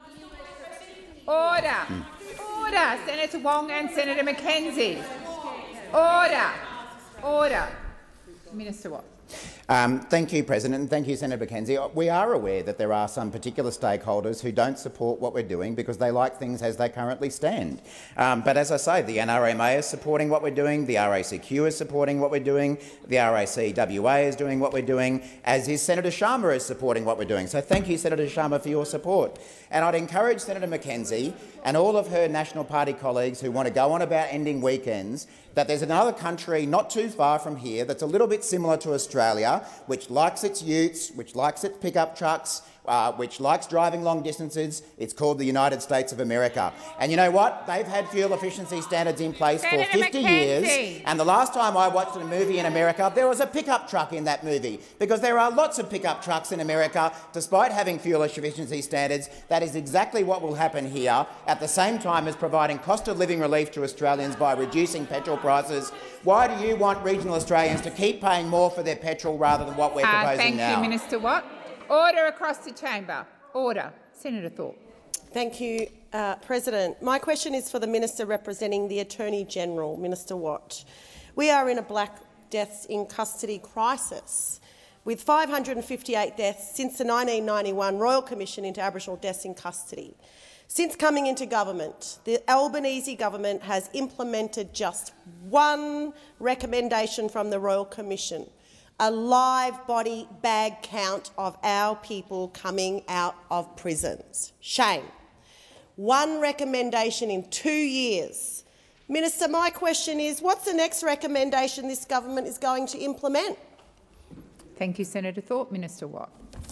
Order. Order. Senator Wong and Senator McKenzie. Order. Order. Minister Watt. Um, thank you, President, and thank you, Senator McKenzie. We are aware that there are some particular stakeholders who don't support what we're doing because they like things as they currently stand. Um, but as I say, the N R M A is supporting what we're doing, the R A C Q is supporting what we're doing, the R A C W A is doing what we're doing, as is Senator Sharma is supporting what we're doing. So thank you, Senator Sharma, for your support. And I'd encourage Senator McKenzie and all of her National Party colleagues who want to go on about ending weekends that there's another country not too far from here that's a little bit similar to Australia, which likes its utes, which likes its pickup trucks, uh, which likes driving long distances. It's called the United States of America. And you know what? They've had fuel efficiency standards in place Senator for fifty McKenzie. years, and the last time I watched a movie in America, there was a pickup truck in that movie, because there are lots of pickup trucks in America, despite having fuel efficiency standards. That is exactly what will happen here, at the same time as providing cost of living relief to Australians by reducing petrol prices. Why do you want regional Australians to keep paying more for their petrol rather than what we're Uh, proposing thank now? you, Minister Watt. Order across the chamber. Order. Senator Thorpe. Thank you, uh, President. My question is for the Minister representing the Attorney-General, Minister Watt. We are in a Black Deaths in Custody crisis, with five hundred fifty-eight deaths since the nineteen ninety-one Royal Commission into Aboriginal Deaths in Custody. Since coming into government, the Albanese government has implemented just one recommendation from the Royal Commission: a live body bag count of our people coming out of prisons. Shame. One recommendation in two years. Minister, my question is, what's the next recommendation this government is going to implement? Thank you, Senator Thorpe. Minister Watt.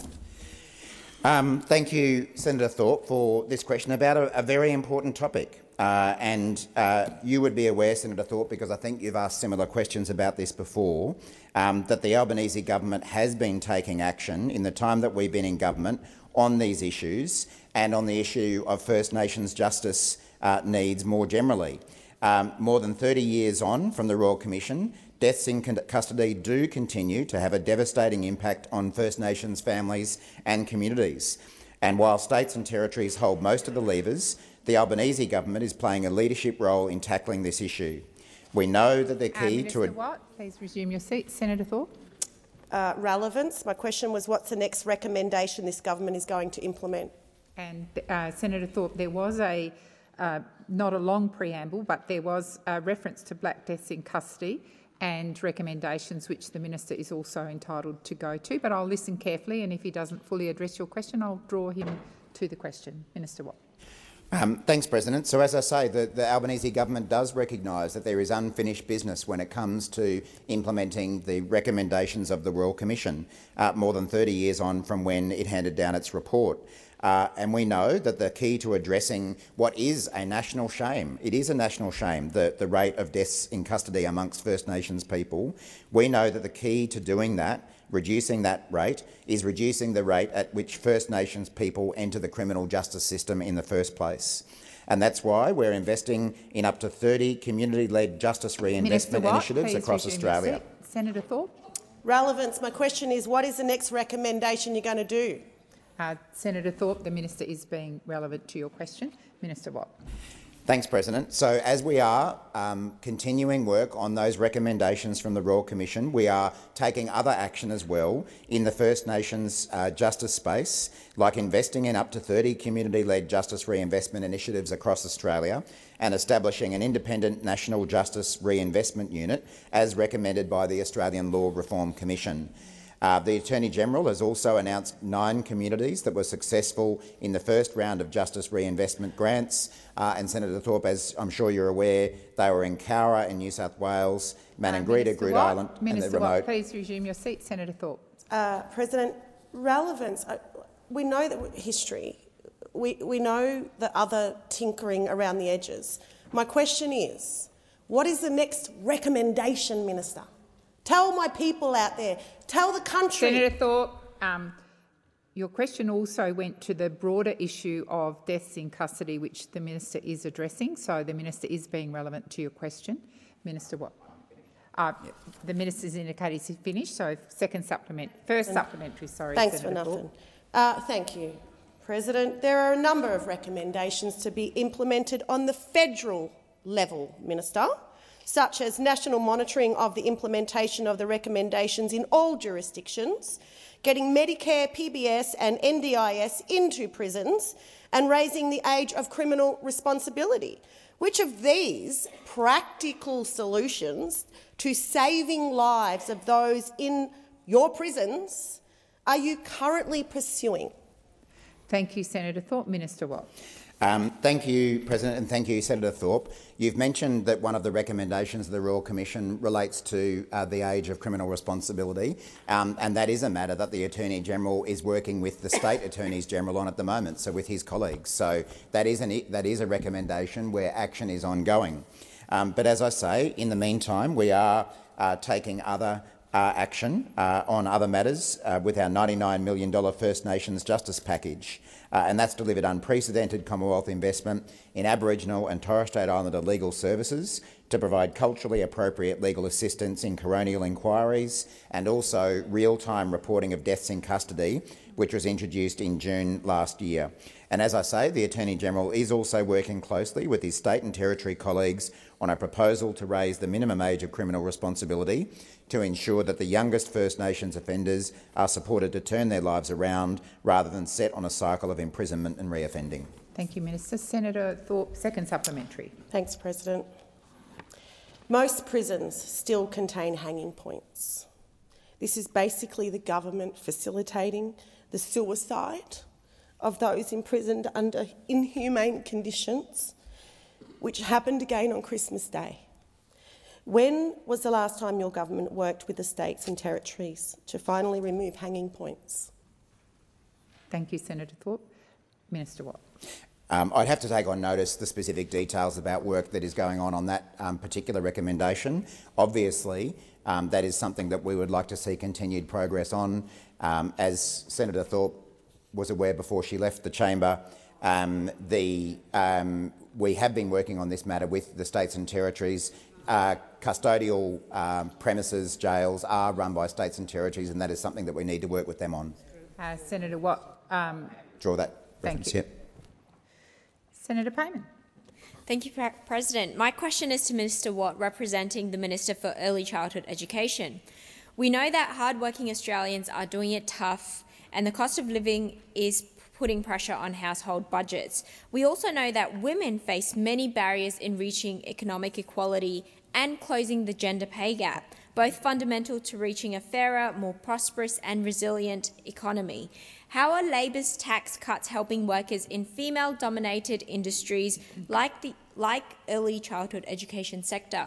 Um, thank you, Senator Thorpe, for this question about a, a very important topic. Uh, and uh, you would be aware, Senator Thorpe, because I think you've asked similar questions about this before, um, that the Albanese government has been taking action in the time that we've been in government on these issues and on the issue of First Nations justice uh, needs more generally. Um, more than thirty years on from the Royal Commission, deaths in custody do continue to have a devastating impact on First Nations families and communities. And while states and territories hold most of the levers, the Albanese government is playing a leadership role in tackling this issue. We know that the key uh, Minister to— a Watt, please resume your seat. Senator Thorpe. Uh, relevance. My question was, what's the next recommendation this government is going to implement? And uh, Senator Thorpe, there was a uh, not a long preamble, but there was a reference to black deaths in custody and recommendations which the minister is also entitled to go to. But I'll listen carefully, and if he doesn't fully address your question, I'll draw him to the question. Minister Watt. Um, thanks, President. So, as I say, the, the Albanese government does recognise that there is unfinished business when it comes to implementing the recommendations of the Royal Commission, uh, more than thirty years on from when it handed down its report. Uh, and we know that the key to addressing what is a national shame, it is a national shame, the, the rate of deaths in custody amongst First Nations people. We know that the key to doing that, reducing that rate, is reducing the rate at which First Nations people enter the criminal justice system in the first place. And that's why we're investing in up to thirty community-led justice reinvestment Watt, initiatives across Australia. Senator Thorpe. Relevance. My question is, what is the next recommendation you're going to do? Uh, Senator Thorpe, the minister is being relevant to your question. Minister Watt. Thanks, President. So, as we are um, continuing work on those recommendations from the Royal Commission, we are taking other action as well in the First Nations uh, justice space, like investing in up to thirty community-led justice reinvestment initiatives across Australia and establishing an independent National Justice Reinvestment Unit, as recommended by the Australian Law Reform Commission. Uh, the Attorney-General has also announced nine communities that were successful in the first round of justice reinvestment grants. Uh, and Senator Thorpe, as I'm sure you're aware, they were in Cowra in New South Wales, Maningrida, uh, Groote Eylandt Minister and the remote— Watt, please resume your seat. Senator Thorpe. Uh, President, relevance. Uh, we know that history. We, we know the other tinkering around the edges. My question is, what is the next recommendation, Minister? Tell my people out there. Tell the country. Senator Thorpe, um, your question also went to the broader issue of deaths in custody, which the minister is addressing. So the minister is being relevant to your question. Minister Watt. Uh, the minister's indicated he's finished, so second supplement, first and supplementary. Sorry, thanks Senator for nothing. Uh, thank you, President. There are a number of recommendations to be implemented on the federal level, Minister, such as national monitoring of the implementation of the recommendations in all jurisdictions, getting Medicare, P B S and N D I S into prisons, and raising the age of criminal responsibility. Which of these practical solutions to saving lives of those in your prisons are you currently pursuing? Thank you, Senator Thorpe. Minister Watt. Um, thank you, President, and thank you, Senator Thorpe. You've mentioned that one of the recommendations of the Royal Commission relates to uh, the age of criminal responsibility, um, and that is a matter that the Attorney-General is working with the State Attorneys-General on at the moment, so with his colleagues. So that is, an, that is a recommendation where action is ongoing. Um, but as I say, in the meantime, we are uh, taking other uh, action uh, on other matters uh, with our ninety-nine million dollars First Nations Justice Package. Uh, and that's delivered unprecedented Commonwealth investment in Aboriginal and Torres Strait Islander legal services to provide culturally appropriate legal assistance in coronial inquiries and also real-time reporting of deaths in custody, which was introduced in June last year. And as I say, the Attorney-General is also working closely with his state and territory colleagues on a proposal to raise the minimum age of criminal responsibility to ensure that the youngest First Nations offenders are supported to turn their lives around rather than set on a cycle of imprisonment and reoffending. Thank you, Minister. Senator Thorpe, second supplementary. Thanks, President. Most prisons still contain hanging points. This is basically the government facilitating the suicide of those imprisoned under inhumane conditions, which happened again on Christmas Day. When was the last time your government worked with the states and territories to finally remove hanging points? Thank you, Senator Thorpe. Minister Watt. Um, I'd have to take on notice the specific details about work that is going on on that um, particular recommendation. Obviously, um, that is something that we would like to see continued progress on. Um, as Senator Thorpe was aware before she left the chamber, um, the, um, we have been working on this matter with the states and territories. Uh, custodial uh, premises, jails, are run by states and territories, and that is something that we need to work with them on. Uh, Senator Watt. Um, Draw that thank reference, you. Yep. Senator Payman. Thank you, President. My question is to Minister Watt, representing the Minister for Early Childhood Education. We know that hard-working Australians are doing it tough and the cost of living is putting pressure on household budgets. We also know that women face many barriers in reaching economic equality and closing the gender pay gap, both fundamental to reaching a fairer, more prosperous and resilient economy. How are Labor's tax cuts helping workers in female-dominated industries like the like early childhood education sector?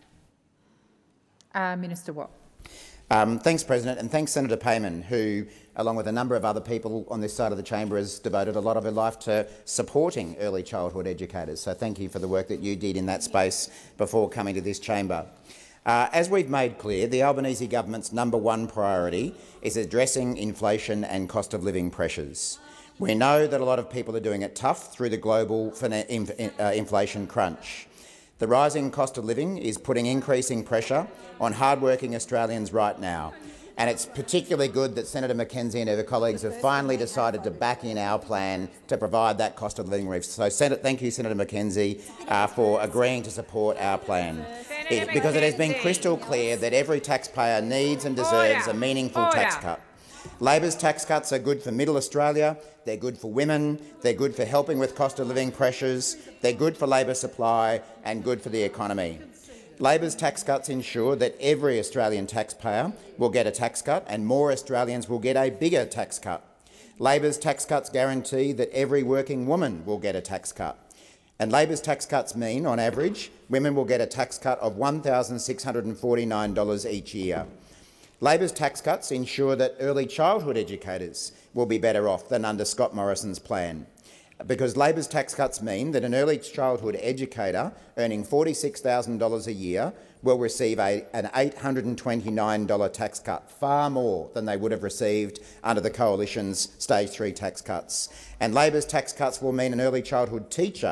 Uh, Minister Watt. Um, thanks, President, and thanks, Senator Payman, who, along with a number of other people on this side of the chamber, has devoted a lot of her life to supporting early childhood educators. So thank you for the work that you did in that space before coming to this chamber. Uh, as we've made clear, the Albanese government's number one priority is addressing inflation and cost of living pressures. We know that a lot of people are doing it tough through the global inflation crunch. The rising cost of living is putting increasing pressure on hard-working Australians right now, and it's particularly good that Senator McKenzie and her colleagues have finally decided to back in our plan to provide that cost of living relief. So Senate, thank you, Senator McKenzie, uh, for agreeing to support our plan. It, because it has been crystal clear that every taxpayer needs and deserves a meaningful tax cut. Labor's tax cuts are good for Middle Australia, they're good for women, they're good for helping with cost of living pressures, they're good for labour supply and good for the economy. Labor's tax cuts ensure that every Australian taxpayer will get a tax cut and more Australians will get a bigger tax cut. Labor's tax cuts guarantee that every working woman will get a tax cut. And Labor's tax cuts mean, on average, women will get a tax cut of one thousand six hundred forty-nine dollars each year. Labor's tax cuts ensure that early childhood educators will be better off than under Scott Morrison's plan, because Labor's tax cuts mean that an early childhood educator earning forty-six thousand dollars a year will receive a, an eight hundred twenty-nine dollars tax cut, far more than they would have received under the Coalition's stage three tax cuts. And Labor's tax cuts will mean an early childhood teacher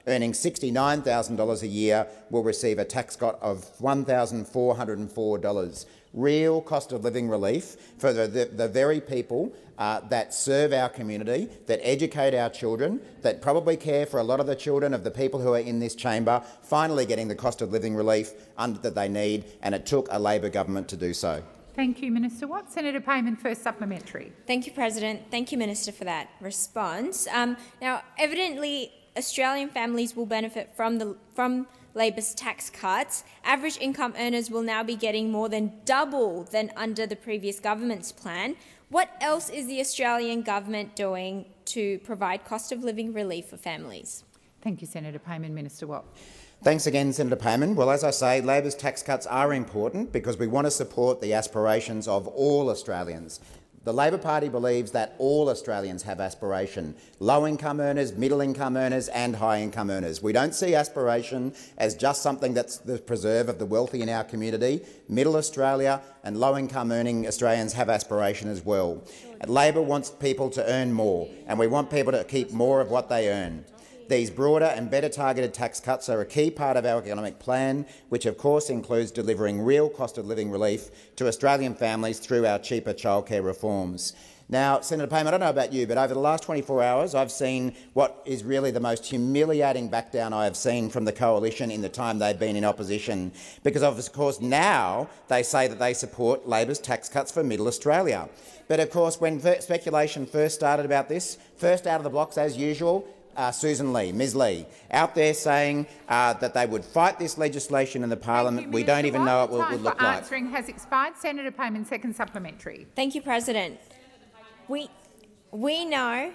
earning sixty-nine thousand dollars a year will receive a tax cut of one thousand four hundred and four dollars. Real cost of living relief for the, the, the very people uh, that serve our community, that educate our children, that probably care for a lot of the children of the people who are in this chamber, finally getting the cost of living relief under, that they need, and it took a Labor government to do so. Thank you, Minister Watt. Senator Payman, first supplementary. Thank you, President. Thank you, Minister, for that response. Um, now, evidently, Australian families will benefit from the from Labor's tax cuts. Average income earners will now be getting more than double than under the previous government's plan. What else is the Australian government doing to provide cost of living relief for families? Thank you, Senator Payman. Minister Watt. Thanks again, Senator Payman. Well, as I say, Labor's tax cuts are important because we want to support the aspirations of all Australians. The Labor Party believes that all Australians have aspiration, low-income earners, middle-income earners and high-income earners. We don't see aspiration as just something that's the preserve of the wealthy in our community. Middle Australia and low-income earning Australians have aspiration as well. Labor wants people to earn more, and we want people to keep more of what they earn. These broader and better targeted tax cuts are a key part of our economic plan, which of course includes delivering real cost of living relief to Australian families through our cheaper childcare reforms. Now, Senator Payman, I don't know about you, but over the last twenty-four hours I've seen what is really the most humiliating backdown I have seen from the coalition in the time they've been in opposition, because of course now they say that they support Labor's tax cuts for Middle Australia. But of course when speculation first started about this, first out of the blocks as usual, Uh, Susan Lee, Miz Lee, out there saying uh, that they would fight this legislation in the parliament. You, we don't even know what it would look like. Answering has expired. Senator Payman, second supplementary. Thank you, President. We, we know,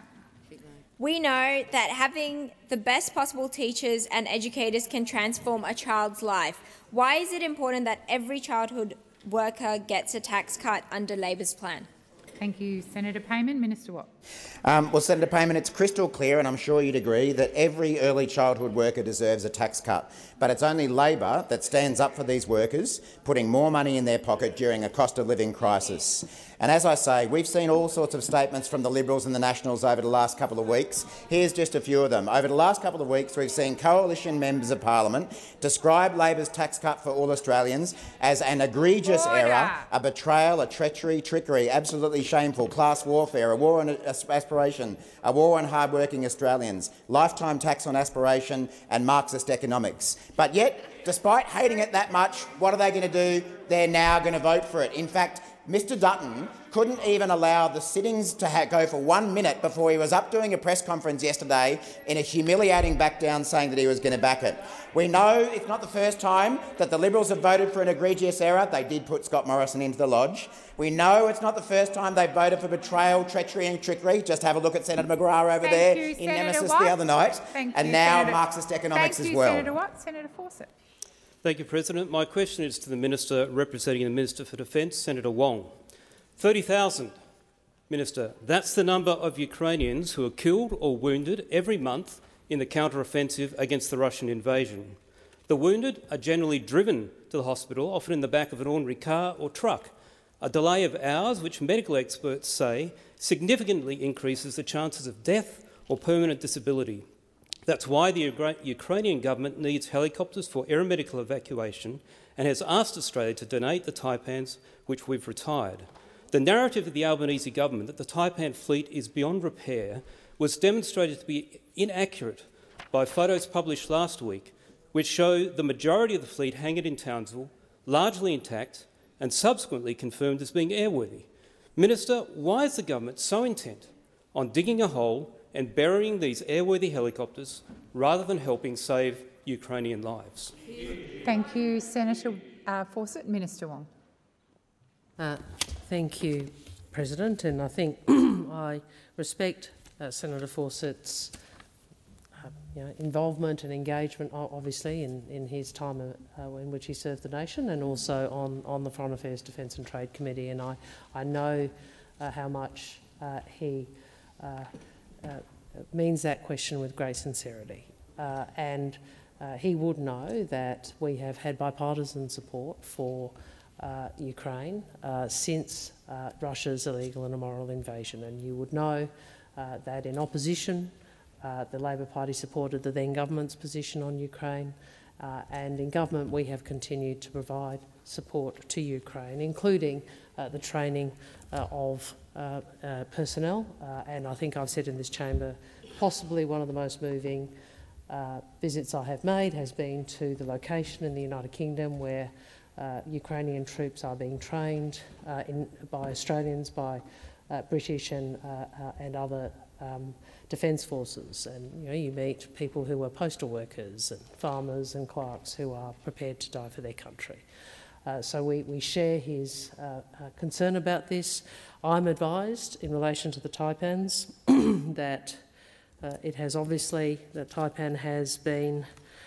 we know that having the best possible teachers and educators can transform a child's life. Why is it important that every childhood worker gets a tax cut under Labor's plan? Thank you, Senator Payman. Minister Watt. Um, well, Senator Payman, it's crystal clear, and I'm sure you'd agree, that every early childhood worker deserves a tax cut. But it's only Labor that stands up for these workers, putting more money in their pocket during a cost of living crisis. And as I say, we've seen all sorts of statements from the Liberals and the Nationals over the last couple of weeks. Here's just a few of them. Over the last couple of weeks, we've seen coalition members of parliament describe Labor's tax cut for all Australians as an egregious Order. error, a betrayal, a treachery, trickery, absolutely shameful, class warfare, a war on aspiration, a war on hard-working Australians, lifetime tax on aspiration and Marxist economics. But yet, despite hating it that much, what are they going to do? They're now going to vote for it. In fact, Mister Dutton couldn't even allow the sittings to go for one minute before he was up doing a press conference yesterday in a humiliating backdown saying that he was going to back it. We know it's not the first time that the Liberals have voted for an egregious error. They did put Scott Morrison into the lodge. We know it's not the first time they've voted for betrayal, treachery and trickery. Just have a look at Senator McGrath over Thank there you, in Senator Nemesis Watt. the other night, Thank and you, now Senator. Marxist economics Thank as you, well. Senator Watt. Senator Fawcett. Thank you, President. My question is to the Minister representing the Minister for Defence, Senator Wong. thirty thousand, Minister. That's the number of Ukrainians who are killed or wounded every month in the counter-offensive against the Russian invasion. The wounded are generally driven to the hospital, often in the back of an ordinary car or truck. A delay of hours, which medical experts say significantly increases the chances of death or permanent disability. That's why the Ukrainian government needs helicopters for aeromedical evacuation and has asked Australia to donate the Taipans, which we've retired. The narrative of the Albanese government that the Taipan fleet is beyond repair was demonstrated to be inaccurate by photos published last week, which show the majority of the fleet hanging in Townsville, largely intact, and subsequently confirmed as being airworthy. Minister, why is the government so intent on digging a hole and burying these airworthy helicopters rather than helping save Ukrainian lives? Thank you, Senator uh, Fawcett. Minister Wong. Uh, thank you, President, and I think I respect uh, Senator Fawcett's uh, you know, involvement and engagement, obviously, in, in his time uh, in which he served the nation, and also on, on the Foreign Affairs, Defence and Trade Committee. And I, I know uh, how much uh, he uh, uh, means that question with great sincerity. Uh, and uh, he would know that we have had bipartisan support for Uh, Ukraine uh, since uh, Russia's illegal and immoral invasion, and you would know uh, that in opposition uh, the Labor Party supported the then government's position on Ukraine, uh, and in government we have continued to provide support to Ukraine, including uh, the training uh, of uh, uh, personnel, uh, and I think I've said in this chamber, possibly one of the most moving uh, visits I have made has been to the location in the United Kingdom where uh, Ukrainian troops are being trained uh, in, by Australians, by uh, British and, uh, uh, and other um, defence forces. And you know, you meet people who are postal workers and farmers and clerks who are prepared to die for their country. Uh, so we, we share his uh, uh, concern about this. I'm advised in relation to the Taipans that uh, it has obviously, that Taipan has been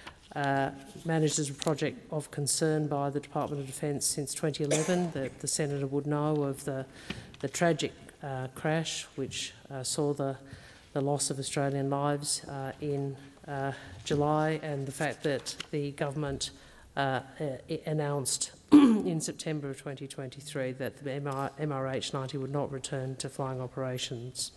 uh, managed as a project of concern by the Department of Defence since twenty eleven, that the Senator would know of the, the tragic uh, crash which uh, saw the, the loss of Australian lives uh, in uh, July, and the fact that the government uh, uh, announced in September of twenty twenty-three that the M R H ninety would not return to flying operations.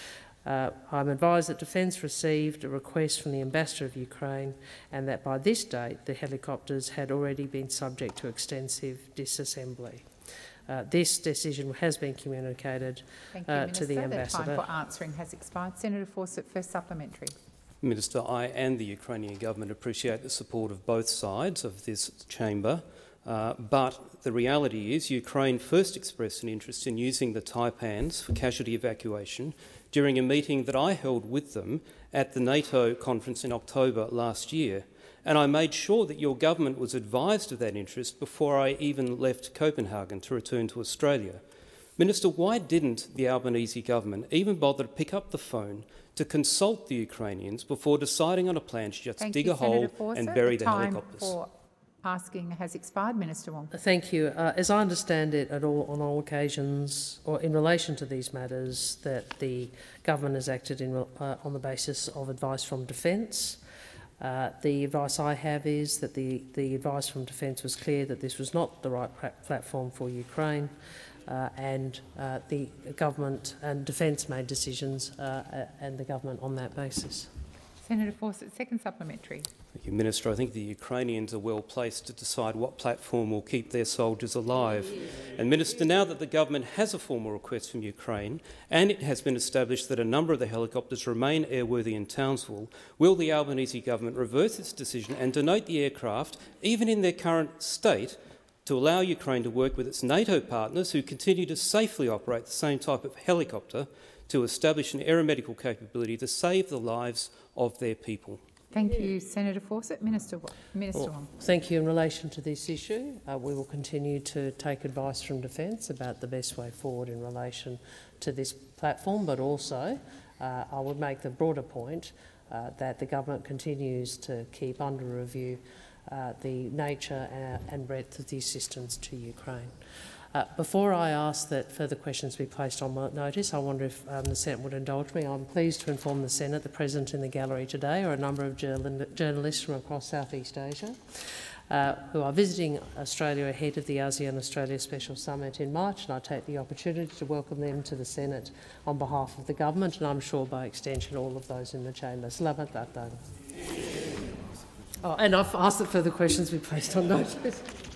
Uh, I'm advised that Defence received a request from the Ambassador of Ukraine and that by this date the helicopters had already been subject to extensive disassembly. Uh, this decision has been communicated Thank you, uh, Minister. to the Ambassador. The time for answering has expired. Senator Fawcett, first supplementary. Minister, I and the Ukrainian government appreciate the support of both sides of this chamber. Uh, but the reality is Ukraine first expressed an interest in using the Taipans for casualty evacuation during a meeting that I held with them at the NATO conference in October last year. And I made sure that your government was advised of that interest before I even left Copenhagen to return to Australia. Minister, why didn't the Albanese government even bother to pick up the phone to consult the Ukrainians before deciding on a plan to just Thank dig you, a hole Senator Fawcett. and bury the the time helicopters? For asking has expired. Minister Wong. Thank you. Uh, as I understand it, at all, on all occasions, or in relation to these matters, that the government has acted in, uh, on the basis of advice from Defence. Uh, the advice I have is that the, the advice from Defence was clear that this was not the right platform for Ukraine, uh, and uh, the government and Defence made decisions, uh, and the government on that basis. Senator Fawcett, second supplementary. Thank you, Minister. I think the Ukrainians are well placed to decide what platform will keep their soldiers alive. And Minister, now that the government has a formal request from Ukraine and it has been established that a number of the helicopters remain airworthy in Townsville, will the Albanese government reverse its decision and donate the aircraft, even in their current state, to allow Ukraine to work with its NATO partners who continue to safely operate the same type of helicopter to establish an aeromedical capability to save the lives of their people? Thank you, Senator Fawcett. Minister, Minister Well, Wong. thank you. In relation to this issue, uh, we will continue to take advice from Defence about the best way forward in relation to this platform, but also uh, I would make the broader point uh, that the government continues to keep under review uh, the nature uh, and breadth of the assistance to Ukraine. Uh, before I ask that further questions be placed on notice, I wonder if um, the Senate would indulge me. I'm pleased to inform the Senate that present in the gallery today are a number of journal journalists from across Southeast Asia uh, who are visiting Australia ahead of the ASEAN-Australia Special Summit in March, and I take the opportunity to welcome them to the Senate on behalf of the government, and I'm sure by extension all of those in the chamber. Selamat datang. Oh, and I've asked that further questions be placed on notice.